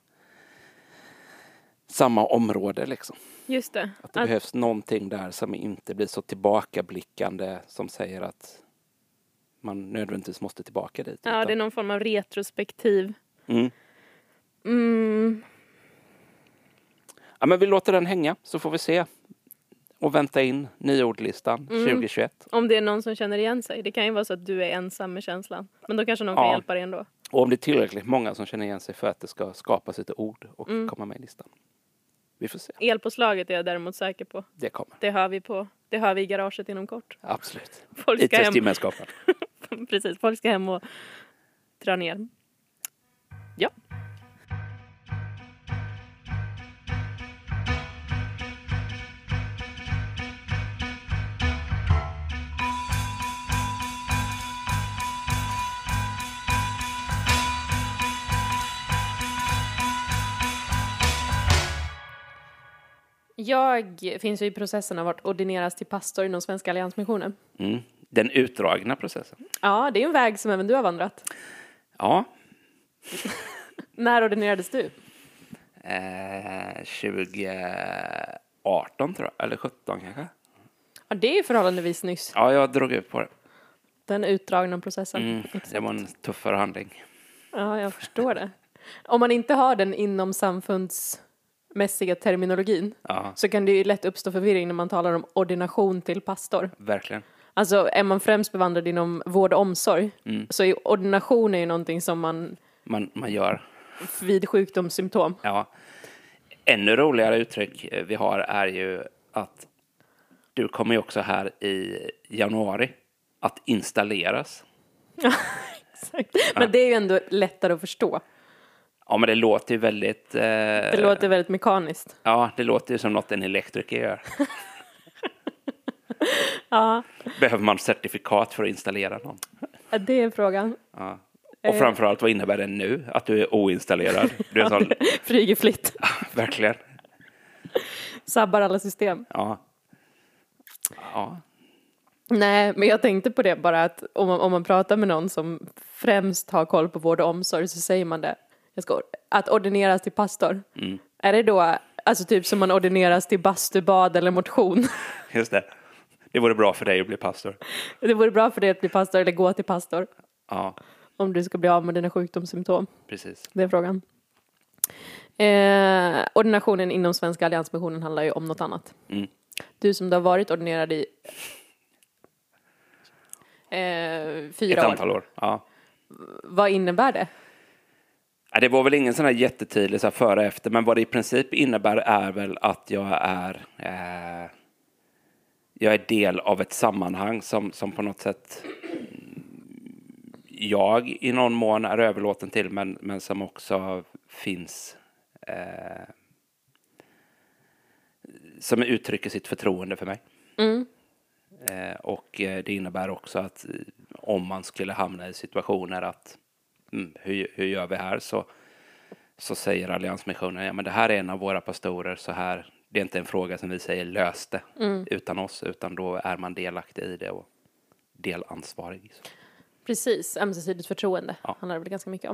samma område liksom. Just det. Att det behövs någonting där som inte blir så tillbakablickande som säger att man nödvändigtvis måste tillbaka dit. Ja, det är någon form av retrospektiv. Ja, men vi låter den hänga så får vi se. Och vänta in nyordlistan 2021. Om det är någon som känner igen sig. Det kan ju vara så att du är ensam med känslan. Men då kanske någon kan hjälpa dig ändå. Och om det är tillräckligt många som känner igen sig för att det ska skapas ett ord och komma med i listan. Vi får se. Elpåslaget är jag däremot säker på. Det kommer. Det hör vi i garaget inom kort. Absolut. Folk ska hem. IT-gemenskapen. Precis, folk ska hem och dra ner. Ja. Jag finns ju i processen av att ordineras till pastor inom Svenska Alliansmissionen. Den utdragna processen. Ja, det är en väg som även du har vandrat. Ja. När ordinerades du? 2018 tror jag. Eller 17 kanske. Ja, det är ju förhållandevis nyss. Ja, jag drog ut på det. Den utdragna processen. Det var en tuff förhandling. Ja, jag förstår det. Om man inte har den inom samfundsmässiga terminologin så kan det ju lätt uppstå förvirring när man talar om ordination till pastor. Verkligen. Alltså är man främst bevandrad inom vård och omsorg så är ordination är ju någonting som man gör vid sjukdomssymptom. Ja. Ännu roligare uttryck vi har är ju att du kommer ju också här i januari att installeras. Ja, exakt. Men det är ju ändå lättare att förstå. Ja, men det låter ju väldigt... Det låter väldigt mekaniskt. Ja, det låter ju som något en elektriker gör. Ja. Behöver man certifikat för att installera någon? Ja, det är frågan. Ja. Och framförallt, vad innebär det nu? Att du är oinstallerad? Du är sån... Flyger flitt. Ja, verkligen. Sabbar alla system. Ja. Nej, men jag tänkte på det bara att om man pratar med någon som främst har koll på vård och omsorg så säger man det. Att ordineras till pastor. Är det då alltså typ som man ordineras till bastubad eller motion? Just det. Det vore bra för dig att bli pastor. Det vore bra för dig att bli pastor eller gå till pastor. Ja. Om du ska bli av med dina sjukdomssymptom. Precis. Det är frågan. Ordinationen inom Svenska Alliansmissionen handlar ju om något annat. Du som har varit ordinerad i 4 år. Ett antal år, ja. Vad innebär det? Ja, det var väl ingen sån här jättetydlig så här före och efter, men vad det i princip innebär är väl att jag är del av ett sammanhang som på något sätt jag i någon mån är överlåten till, men som också finns som uttrycker sitt förtroende för mig. Och det innebär också att om man skulle hamna i situationer att hur gör vi här, så säger Alliansmissionen, ja men det här är en av våra pastorer, så här, det är inte en fråga som vi säger löste utan oss, utan då är man delaktig i det och delansvarig. Precis, ömsesidigt förtroende handlar det väl ganska mycket om.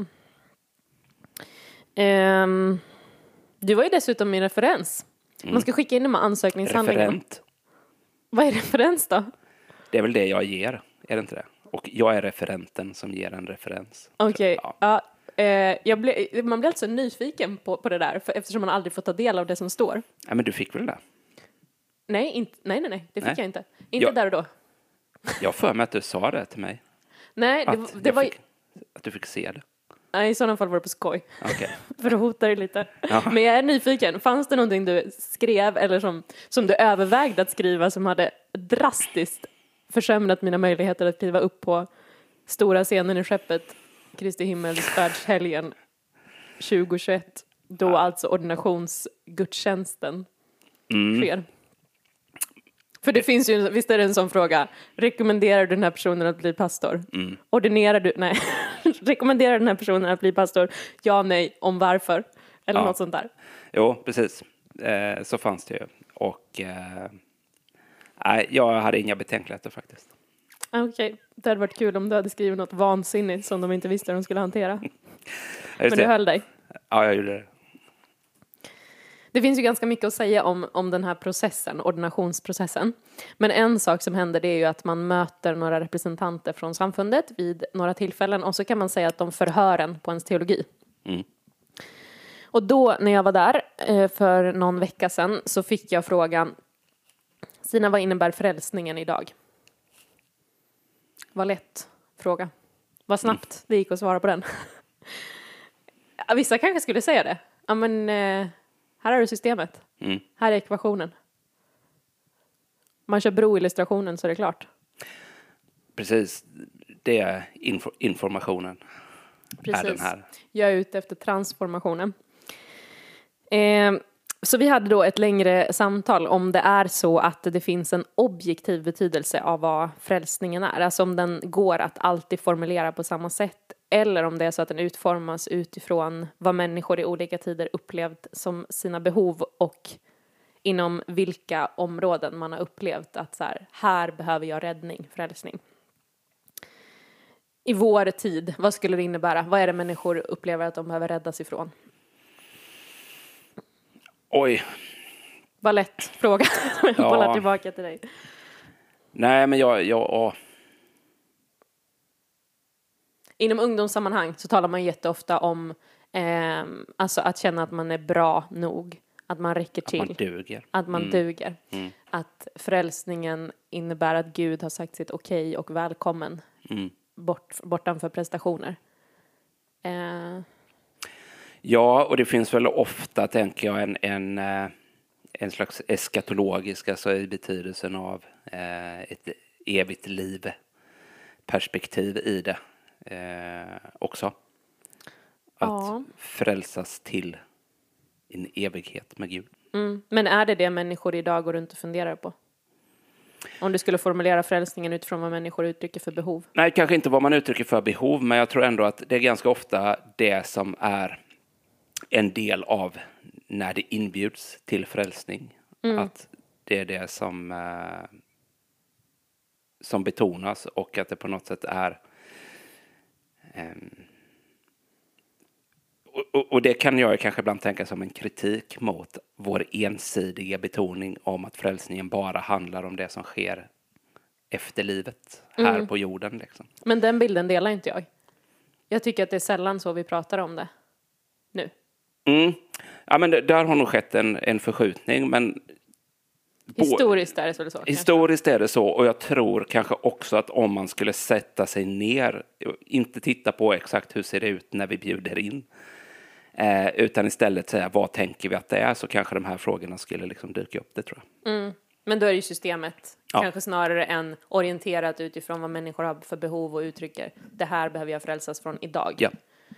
Du var ju dessutom min referens. Man ska skicka in de här ansökningshandlingarna. Referent. Vad är referens då? Det är väl det jag ger, är det inte det? Och jag är referenten som ger en referens. Okej, man blir alltså nyfiken på det där, eftersom man aldrig får ta del av det som står. Ja, men du fick väl det? Nej, det fick jag inte. Inte där och då. Jag för mig att du sa det till mig. Nej, det var... Att du fick se det. Nej, i sådana fall var det på skoj. Okay. För att hota dig lite. Ja. Men jag är nyfiken. Fanns det någonting du skrev eller som du övervägde att skriva som hade drastiskt försämrat mina möjligheter att kliva upp på stora scenen i skeppet Kristi himmelsfärdshelgen 2021, då alltså ordinationsgudstjänsten sker? För det finns ju, visst är det en sån fråga, rekommenderar du den här personen att bli pastor? Rekommenderar den här personen att bli pastor? Ja, nej, om varför? Eller något sånt där. Jo, precis. Så fanns det ju. Och jag hade inga betänkligheter faktiskt. Okej, det hade varit kul om du hade skrivit något vansinnigt som de inte visste hur de skulle hantera. Men du höll dig. Ja, jag gjorde det. Det finns ju ganska mycket att säga om den här processen, ordinationsprocessen. Men en sak som händer, det är ju att man möter några representanter från samfundet vid några tillfällen. Och så kan man säga att de förhör en på ens teologi. Och då, när jag var där för någon vecka sedan, så fick jag frågan: Stina, vad innebär frälsningen idag? Vad lätt fråga. Vad snabbt det gick att svara på den. Vissa kanske skulle säga det. Ja, men här är det systemet. Här är ekvationen. Man kör broillustrationen så är det klart. Precis. Det är informationen. Precis. Är den här. Jag är ute efter transformationen. Så vi hade då ett längre samtal om det är så att det finns en objektiv betydelse av vad frälsningen är. Alltså om den går att alltid formulera på samma sätt. Eller om det är så att den utformas utifrån vad människor i olika tider upplevt som sina behov. Och inom vilka områden man har upplevt att så här behöver jag räddning, frälsning. I vår tid, vad skulle det innebära? Vad är det människor upplever att de behöver räddas ifrån? Oj. Vad lätt fråga. Jag bollar tillbaka till dig. Nej, men jag... Inom ungdomssammanhang så talar man jätteofta om alltså att känna att man är bra nog. Att man räcker till. Att man duger. Att man duger. Att frälsningen innebär att Gud har sagt sitt okej och välkommen. Bortanför prestationer. Ja, och det finns väl ofta, tänker jag, en slags eskatologisk, alltså i betydelsen av ett evigt liv perspektiv i det också. Att frälsas till en evighet med Gud. Men är det människor idag går runt och funderar på? Om du skulle formulera frälsningen utifrån vad människor uttrycker för behov? Nej, kanske inte vad man uttrycker för behov, men jag tror ändå att det är ganska ofta det som är en del av när det inbjuds till frälsning. Att det är det som betonas, och att det på något sätt är och det kan jag kanske ibland tänka som en kritik mot vår ensidiga betoning om att frälsningen bara handlar om det som sker efter livet här på jorden. Liksom. Men den bilden delar inte jag. Jag tycker att det är sällan så vi pratar om det nu. Ja, men där har nog skett en förskjutning, men historiskt är det så. Historiskt är det så, och jag tror kanske också att om man skulle sätta sig ner, inte titta på exakt hur ser det ut när vi bjuder in, utan istället säga vad tänker vi att det är, så kanske de här frågorna skulle liksom dyka upp, det tror jag. Men då är det ju systemet kanske snarare än orienterat utifrån vad människor har för behov och uttrycker. Det här behöver jag frälsas från idag. Ja.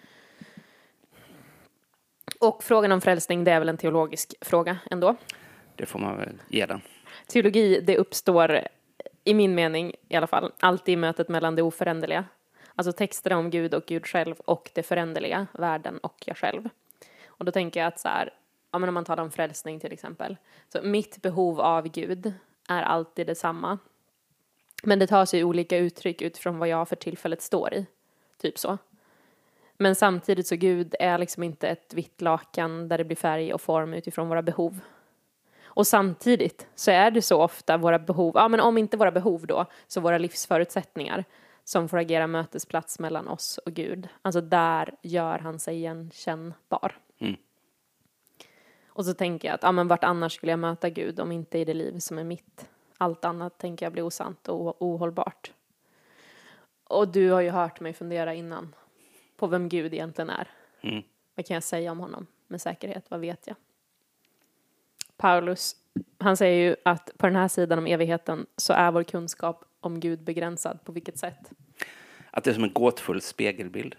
Och frågan om frälsning, det är väl en teologisk fråga ändå? Det får man väl ge den. Teologi, det uppstår i min mening i alla fall, alltid i mötet mellan det oföränderliga. Alltså texterna om Gud och Gud själv och det föränderliga, världen och jag själv. Och då tänker jag att så här, ja, men om man talar om frälsning till exempel. Så mitt behov av Gud är alltid detsamma. Men det tar sig olika uttryck utifrån vad jag för tillfället står i. Typ så. Men samtidigt så Gud är liksom inte ett vitt lakan där det blir färg och form utifrån våra behov. Och samtidigt så är det så ofta våra behov, ja men om inte våra behov då, så våra livsförutsättningar som får agera mötesplats mellan oss och Gud. Alltså där gör han sig igenkännbar. Mm. Och så tänker jag att ja, men vart annars skulle jag möta Gud om inte i det liv som är mitt. Allt annat tänker jag blir osant och ohållbart. Och du har ju hört mig fundera innan på vem Gud egentligen är. Mm. Vad kan jag säga om honom med säkerhet? Vad vet jag? Paulus, han säger ju att på den här sidan om evigheten så är vår kunskap om Gud begränsad. På vilket sätt? Att det är som en gåtfull spegelbild.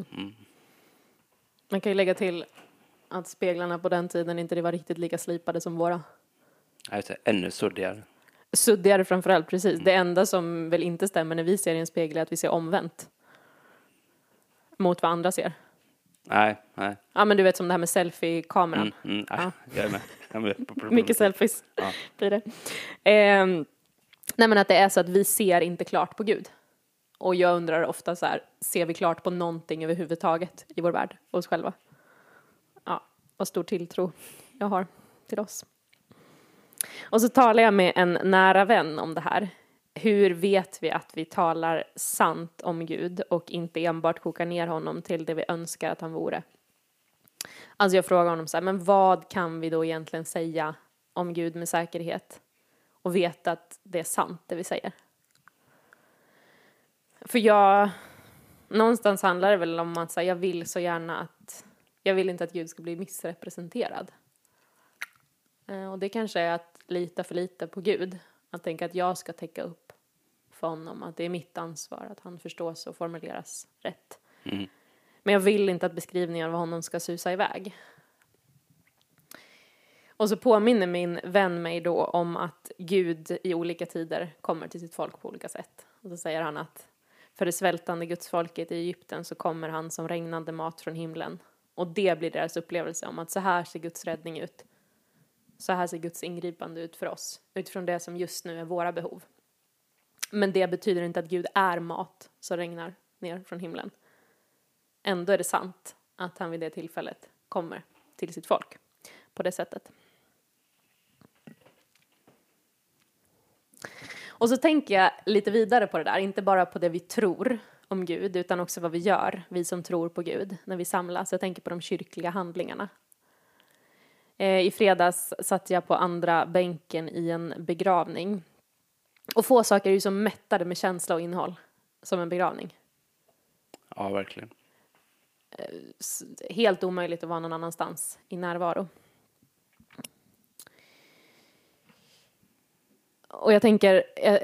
Man kan ju lägga till att speglarna på den tiden inte var riktigt lika slipade som våra. Alltså, ännu suddigare. Suddigare framförallt, precis. Det enda som väl inte stämmer när vi ser i en spegel är att vi ser omvänt. Mot vad andra ser. Nej. Ja, men du vet som det här med selfie-kameran. Ja. Jag är med. Mycket selfies blir det. Nej, men att det är så att vi ser inte klart på Gud. Och jag undrar ofta så här, ser vi klart på någonting överhuvudtaget i vår värld, oss själva? Ja, vad stor tilltro jag har till oss. Och så talar jag med en nära vän om det här. Hur vet vi att vi talar sant om Gud och inte enbart kokar ner honom till det vi önskar att han vore? Alltså jag frågar honom så här, men vad kan vi då egentligen säga om Gud med säkerhet? Och veta att det är sant det vi säger. För någonstans handlar det väl om att så här, jag vill så gärna jag vill inte att Gud ska bli missrepresenterad. Och det kanske är att lita för lite på Gud. Att tänka att jag ska täcka upp för honom. Att det är mitt ansvar att han förstås och formuleras rätt. Mm. Men jag vill inte att beskrivningen av honom ska susa iväg. Och så påminner min vän mig då om att Gud i olika tider kommer till sitt folk på olika sätt. Och så säger han att för det svältande gudsfolket i Egypten så kommer han som regnande mat från himlen. Och det blir deras upplevelse om att så här ser Guds räddning ut. Så här ser Guds ingripande ut för oss. Utifrån det som just nu är våra behov. Men det betyder inte att Gud är mat som regnar ner från himlen. Ändå är det sant att han vid det tillfället kommer till sitt folk. På det sättet. Och så tänker jag lite vidare på det där. Inte bara på det vi tror om Gud. Utan också vad vi gör. Vi som tror på Gud. När vi samlas. Jag tänker på de kyrkliga handlingarna. I fredags satt jag på andra bänken i en begravning. Och få saker är ju så mättade med känsla och innehåll. Som en begravning. Ja, verkligen. Helt omöjligt att vara någon annanstans i närvaro. Och jag tänker,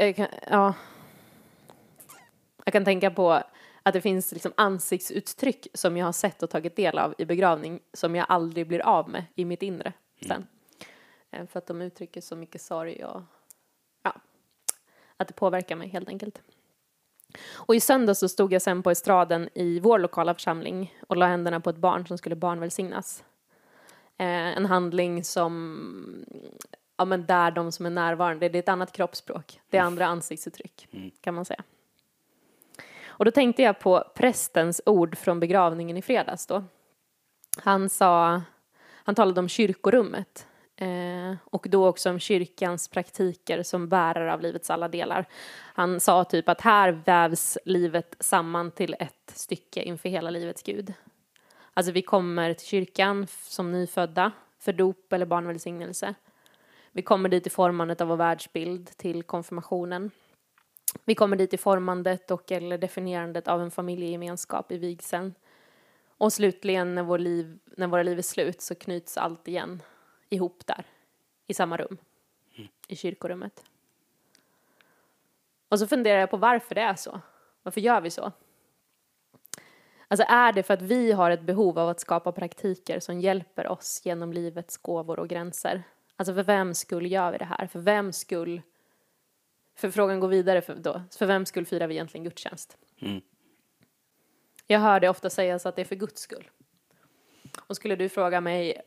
jag kan tänka på att det finns liksom ansiktsuttryck som jag har sett och tagit del av i begravning som jag aldrig blir av med i mitt inre sen. För att de uttrycker så mycket sorg och att det påverkar mig helt enkelt. Och i söndag så stod jag sen på estraden i vår lokala församling och la händerna på ett barn som skulle barnvälsignas. En handling som, men där de som är närvarande, det är ett annat kroppsspråk. Det är andra ansiktsuttryck, kan man säga. Och då tänkte jag på prästens ord från begravningen i fredags då. Han talade om kyrkorummet. Och då också om kyrkans praktiker som bärare av livets alla delar. Han sa typ att här vävs livet samman till ett stycke inför hela livets Gud. Alltså vi kommer till kyrkan som nyfödda för dop eller barnvälsignelse. Vi kommer dit i formandet av vår världsbild till konfirmationen. Vi kommer dit i formandet och eller definierandet av en familjegemenskap i vigseln. Och slutligen när våra liv är slut så knyts allt igen ihop där. I samma rum. I kyrkorummet. Och så funderar jag på varför det är så. Varför gör vi så? Alltså är det för att vi har ett behov av att skapa praktiker som hjälper oss genom livets gåvor och gränser? Alltså för vem skull gör vi det här? För För frågan går vidare för vem skulle firar vi egentligen gudstjänst? Mm. Jag hör det ofta sägas att det är för Guds skull. Och skulle du fråga mig,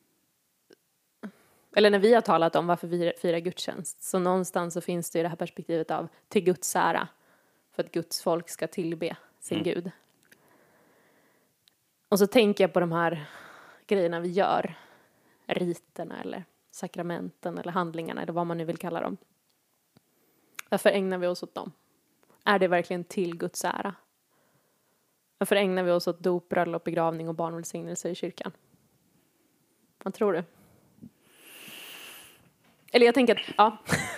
eller när vi har talat om varför vi firar gudstjänst, så någonstans så finns det ju det här perspektivet av till Guds ära, för att Guds folk ska tillbe sin Gud. Och så tänker jag på de här grejerna vi gör, riterna eller sakramenten eller handlingarna eller vad man nu vill kalla dem. Varför ägnar vi oss åt dem? Är det verkligen till Guds ära? Varför ägnar vi oss åt dop, bröllop, begravning och barnvälsignelse i kyrkan? Vad tror du? Eller jag tänker att, ja.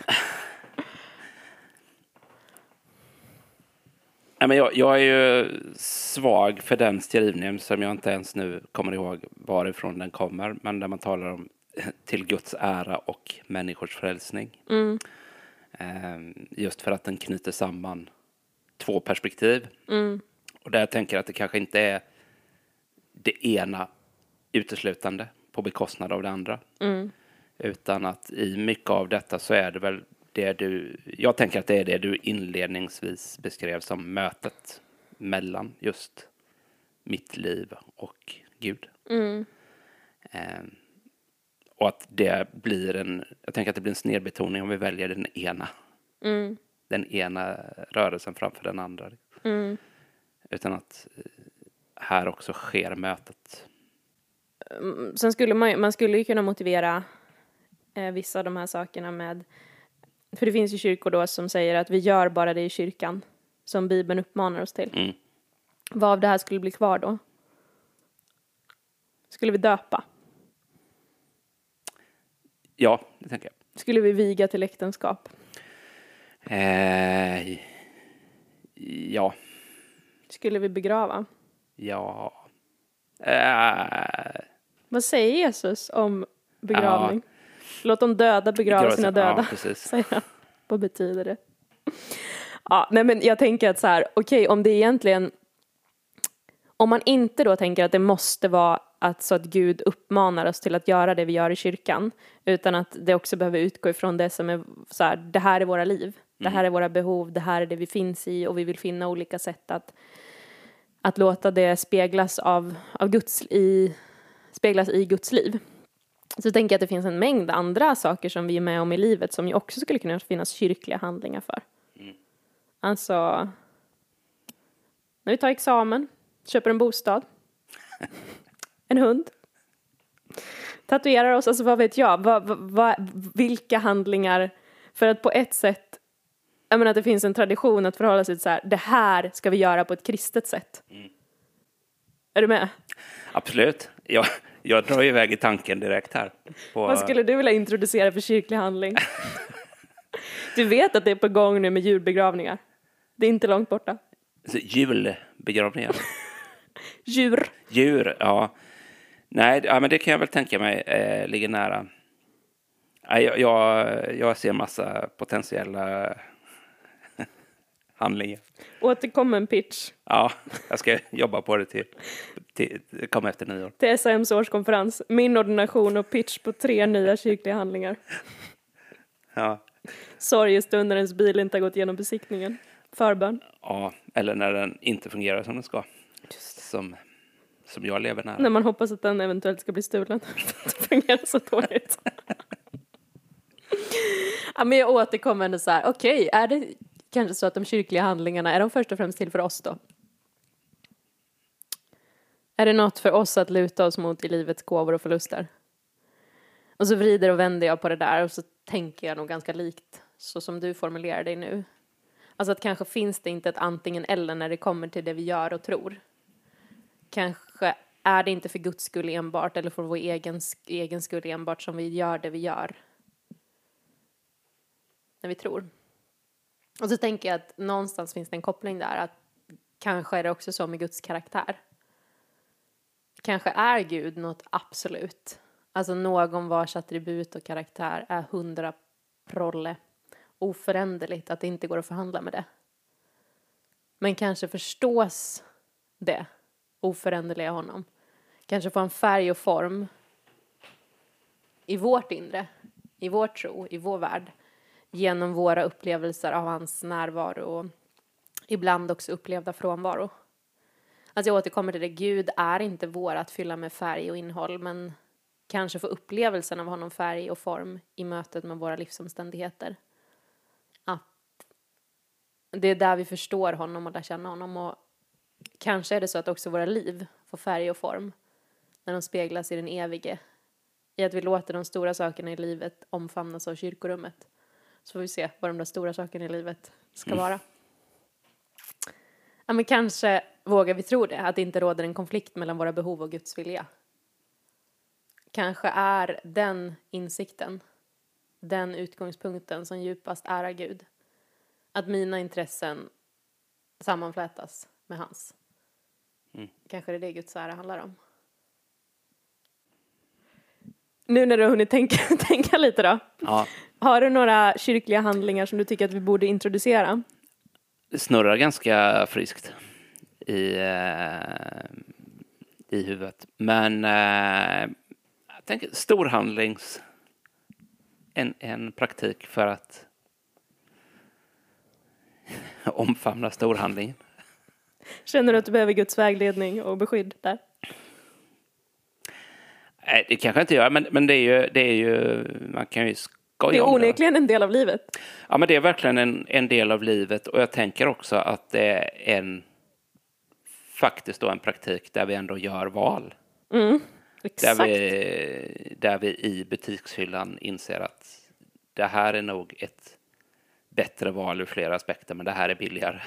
Nej, men jag är ju svag för den skrivningen som jag inte ens nu kommer ihåg varifrån den kommer. Men där man talar om till Guds ära och människors frälsning. Mm. Just för att den knyter samman två perspektiv. Mm. Och där jag tänker att det kanske inte är det ena uteslutande på bekostnad av det andra. Mm. Utan att i mycket av detta så är det väl jag tänker att det är det du inledningsvis beskrev som mötet mellan just mitt liv och Gud. Mm. Och att det blir jag tänker att det blir en snedbetoning om vi väljer den ena rörelsen framför den andra. Mm. Utan att här också sker mötet. Sen skulle man skulle ju kunna motivera vissa av de här sakerna med, för det finns ju kyrkor då som säger att vi gör bara det i kyrkan som Bibeln uppmanar oss till. Mm. Vad av det här skulle bli kvar då? Skulle vi döpa? Ja, det tänker jag. Skulle vi viga till äktenskap? Ja. Skulle vi begrava? Ja. Vad säger Jesus om begravning? Ja. Låt de döda begrava sina döda. Ja, precis. Säger han. Vad betyder det? Ja, nej men jag tänker att så här, okej, om det egentligen, om man inte då tänker att det måste vara så att Gud uppmanar oss till att göra det vi gör i kyrkan, utan att det också behöver utgå ifrån det som är så här, det här är våra liv, det här är våra behov, det här är det vi finns i, och vi vill finna olika sätt att låta det speglas speglas i Guds liv. Så tänker jag att det finns en mängd andra saker som vi är med om i livet som ju också skulle kunna finnas kyrkliga handlingar för. Alltså, när vi tar examen, köper en bostad, en hund, tatuerar oss, alltså vad vet jag, vilka handlingar, för att på ett sätt, jag menar att det finns en tradition att förhålla sig till så här, det här ska vi göra på ett kristet sätt. Är du med? Absolut. Jag drar iväg i tanken direkt här. Vad skulle du vilja introducera för kyrklig handling? Du vet att det är på gång nu med julbegravningar. Det är inte långt borta. Julbegravningar? Djur, ja. Nej, men det kan jag väl tänka mig ligger nära. Jag ser massa potentiella handlingar. Återkommen pitch. Ja, jag ska jobba på det till komma efter nyår. Till SAMs årskonferens. Min ordination och pitch på 3 nya kyrkliga handlingar. Ja. Sorgestund när ens bil inte har gått igenom besiktningen. Förbön. Ja, eller när den inte fungerar som den ska. Som jag lever nära. När man hoppas att den eventuellt ska bli stulen. Det fungerar så dåligt. Ja, men jag återkommer ändå så här. Okej, är det kanske så att de kyrkliga handlingarna, är de först och främst till för oss då? Är det något för oss att luta oss mot i livets gåvor och förluster? Och så vrider och vänder jag på det där och så tänker jag nog ganska likt så som du formulerar dig nu. Alltså att kanske finns det inte ett antingen eller när det kommer till det vi gör och tror. Kanske är det inte för Guds skull enbart eller för vår egen skull enbart som vi gör det vi gör. När vi tror. Och så tänker jag att någonstans finns det en koppling där. Att kanske är det också så med Guds karaktär. Kanske är Gud något absolut. Alltså någon vars attribut och karaktär är 100% oföränderligt. Att det inte går att förhandla med det. Men kanske förstås det oföränderliga honom. Kanske få en färg och form i vårt inre. I vår tro, i vår värld. genom våra upplevelser av hans närvaro och ibland också upplevda frånvaro. Alltså jag återkommer till det, Gud är inte vår att fylla med färg och innehåll, men kanske få upplevelsen av honom färg och form i mötet med våra livsomständigheter. Att det är där vi förstår honom och lär känna honom, och kanske är det så att också våra liv får färg och form när de speglas i den evige. I att vi låter de stora sakerna i livet omfamnas av kyrkorummet. Så får vi se vad de där stora sakerna i livet ska vara. Ja, men kanske vågar vi tro det, att det inte råder en konflikt mellan våra behov och Guds vilja. Kanske är den insikten, den utgångspunkten som djupast ärar Gud. Att mina intressen sammanflätas med hans. Kanske det är det Guds ära handlar om. Nu när du har hunnit tänka lite då. Ja. Har du några kyrkliga handlingar som du tycker att vi borde introducera? Det snurrar ganska friskt i huvudet. Men jag tänker storhandlings... En praktik för att omfamna storhandlingen. Känner du att du behöver Guds vägledning och beskydd där? Nej, det kanske inte gör, men det är ju man kan ju skoja det är om onekligen en del av livet. Ja, men det är verkligen en del av livet, och jag tänker också att det är faktiskt då en praktik där vi ändå gör val. Exakt. Där vi i butikshyllan inser att det här är nog ett bättre val ur flera aspekter, men det här är billigare.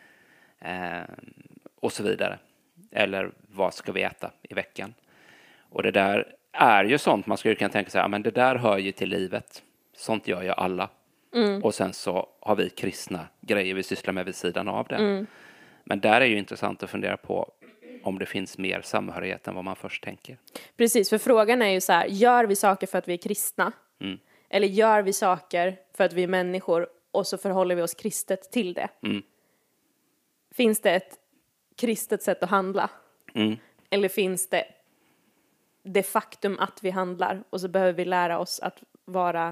Och så vidare. Eller vad ska vi äta i veckan? Och det där är ju sånt man skulle kunna tänka sig, men det där hör ju till livet. Sånt gör ju alla. Och sen så har vi kristna grejer vi sysslar med vid sidan av det. Men där är ju intressant att fundera på om det finns mer samhörighet än vad man först tänker. Precis, för frågan är ju så här, gör vi saker för att vi är kristna? Eller gör vi saker för att vi är människor och så förhåller vi oss kristet till det? Finns det ett kristet sätt att handla? Eller finns det faktum att vi handlar och så behöver vi lära oss att vara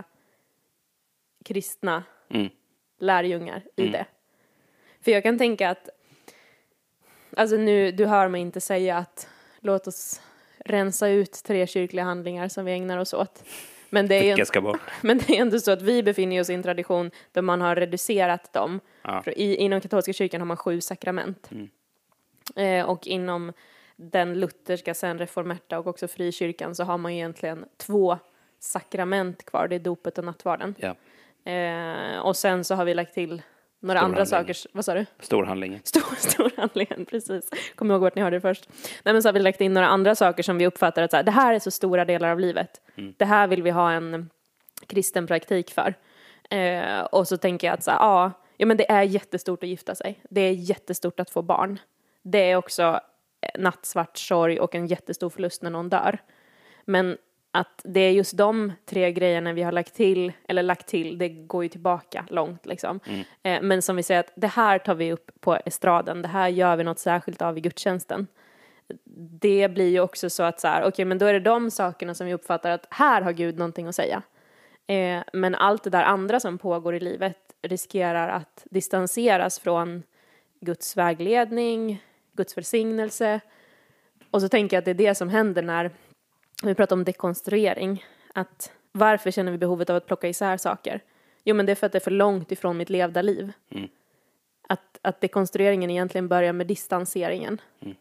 kristna lärjungar i det? För jag kan tänka att alltså nu, du hör mig inte säga att låt oss rensa ut 3 kyrkliga handlingar som vi ägnar oss åt. Men det är ändå så att vi befinner oss i en tradition där man har reducerat dem. Ja. Inom katolska kyrkan har man 7 sakrament. Och inom den lutherska, sen reformerta och också frikyrkan så har man egentligen 2 sakrament kvar. Det är dopet och nattvarden. Ja. Och sen så har vi lagt till några andra saker. Vad sa du? Storhandlingen. Storhandlingen, precis. Kom ihåg vart ni hörde det först. Nej, men så har vi lagt in några andra saker som vi uppfattar att så här, det här är så stora delar av livet. Det här vill vi ha en kristen praktik för. Och så tänker jag att så här, ja, men det är jättestort att gifta sig. Det är jättestort att få barn. Det är också nattsvart sorg och en jättestor förlust när någon dör. Men att det är just de 3 grejerna vi har lagt till, det går ju tillbaka långt liksom. Men som vi säger att det här tar vi upp på estraden, det här gör vi något särskilt av i gudstjänsten. Det blir ju också så att så här, okej, men då är det de sakerna som vi uppfattar att här har Gud någonting att säga. Men allt det där andra som pågår i livet riskerar att distanseras från Guds vägledning, Guds välsignelse. Och så tänker jag att det är det som händer när vi pratar om dekonstruering. Att varför känner vi behovet av att plocka isär saker? Jo, men det är för att det är för långt ifrån mitt levda liv. Att dekonstrueringen egentligen börjar med distanseringen.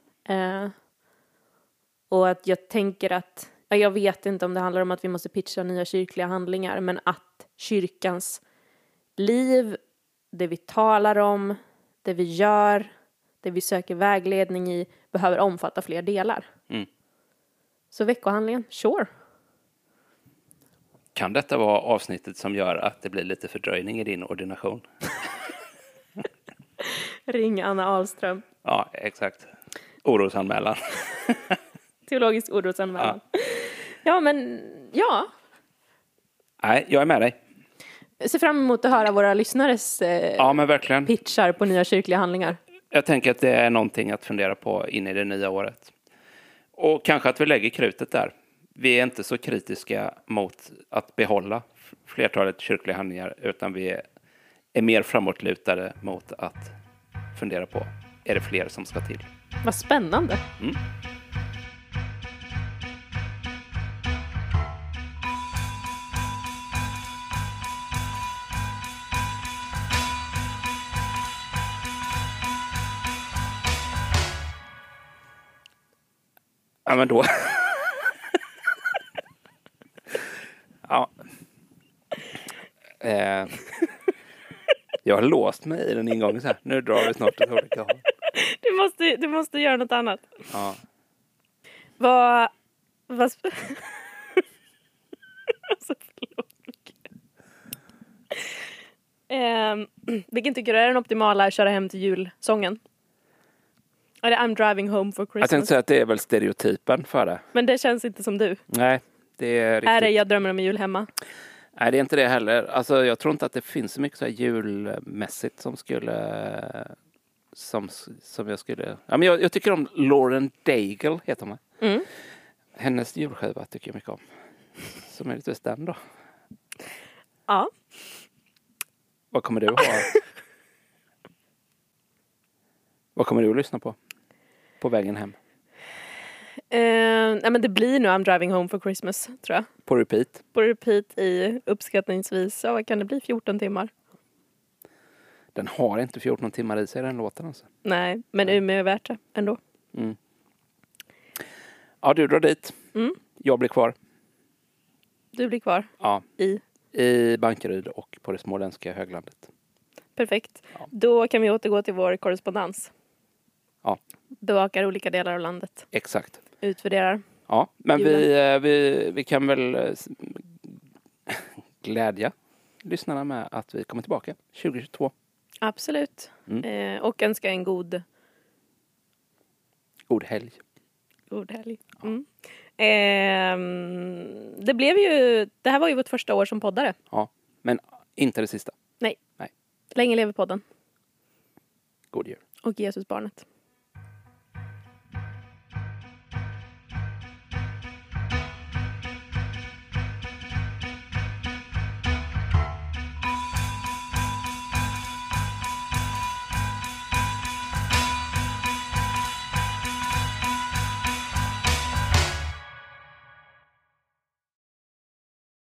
Och att jag tänker att, jag vet inte om det handlar om att vi måste pitcha nya kyrkliga handlingar, men att kyrkans liv, det vi talar om, det vi gör, det vi söker vägledning i, behöver omfatta fler delar. Så veckohandlingen, sure. Kan detta vara avsnittet som gör att det blir lite fördröjning i din ordination? Ring Anna Ahlström. Ja, exakt. Orosanmälan. Teologisk orosanmälan. Ja, men ja. Nej, jag är med dig. Jag ser fram emot att höra våra lyssnares men verkligen. Pitchar på nya kyrkliga handlingar. Jag tänker att det är någonting att fundera på in i det nya året. Och kanske att vi lägger krutet där. vi är inte så kritiska mot att behålla flertalet kyrkliga handlingar, utan vi är mer framåtlutade mot att fundera på, är det fler som ska till? Vad spännande. Mm. Ja, men då. Ja. Jag har låst mig i den ingången så här. Nu drar vi snart åt olika håll. Du måste göra något annat. Ja. Vad alltså, förlåt. Vilken tycker du är den optimala köra hem till julsången? Är det I'm driving home for Christmas? Jag tänkte säga att det är väl stereotypen för det. Men det känns inte som du. Nej, det är riktigt. Är det Jag drömmer om en jul hemma? Nej, det är inte det heller. Alltså, jag tror inte att det finns så mycket så här julmässigt som skulle... Som jag skulle... Ja, men jag tycker om Lauren Daigle, heter hon. Mm. Hennes julskiva tycker jag mycket om. Som är lite den då. Ja. Vad kommer du ha? Vad kommer du att lyssna på vägen hem? Nej, men det blir nu I'm driving home for Christmas, tror jag. På repeat? På repeat i uppskattningsvis, ja, vad kan det bli, 14 timmar? Den har inte 14 timmar i sig, den låten alltså. Nej, men Umeå är värt det ändå. Mm. Ja, du drar dit. Mm. Jag blir kvar. Du blir kvar Ja. i Bankeryd och på det småländska höglandet. Perfekt. Ja. Då kan vi återgå till vår korrespondens. Ja. Bevakar olika delar av landet. Exakt. Utvärderar. Ja, men vi kan väl glädja lyssnarna med att vi kommer tillbaka 2022. Absolut. Och önska en god helg. God helg. Mm. Det här var ju vårt första år som poddare. Ja, men inte det sista. Nej. Länge lever podden. God jul. Och Jesusbarnet.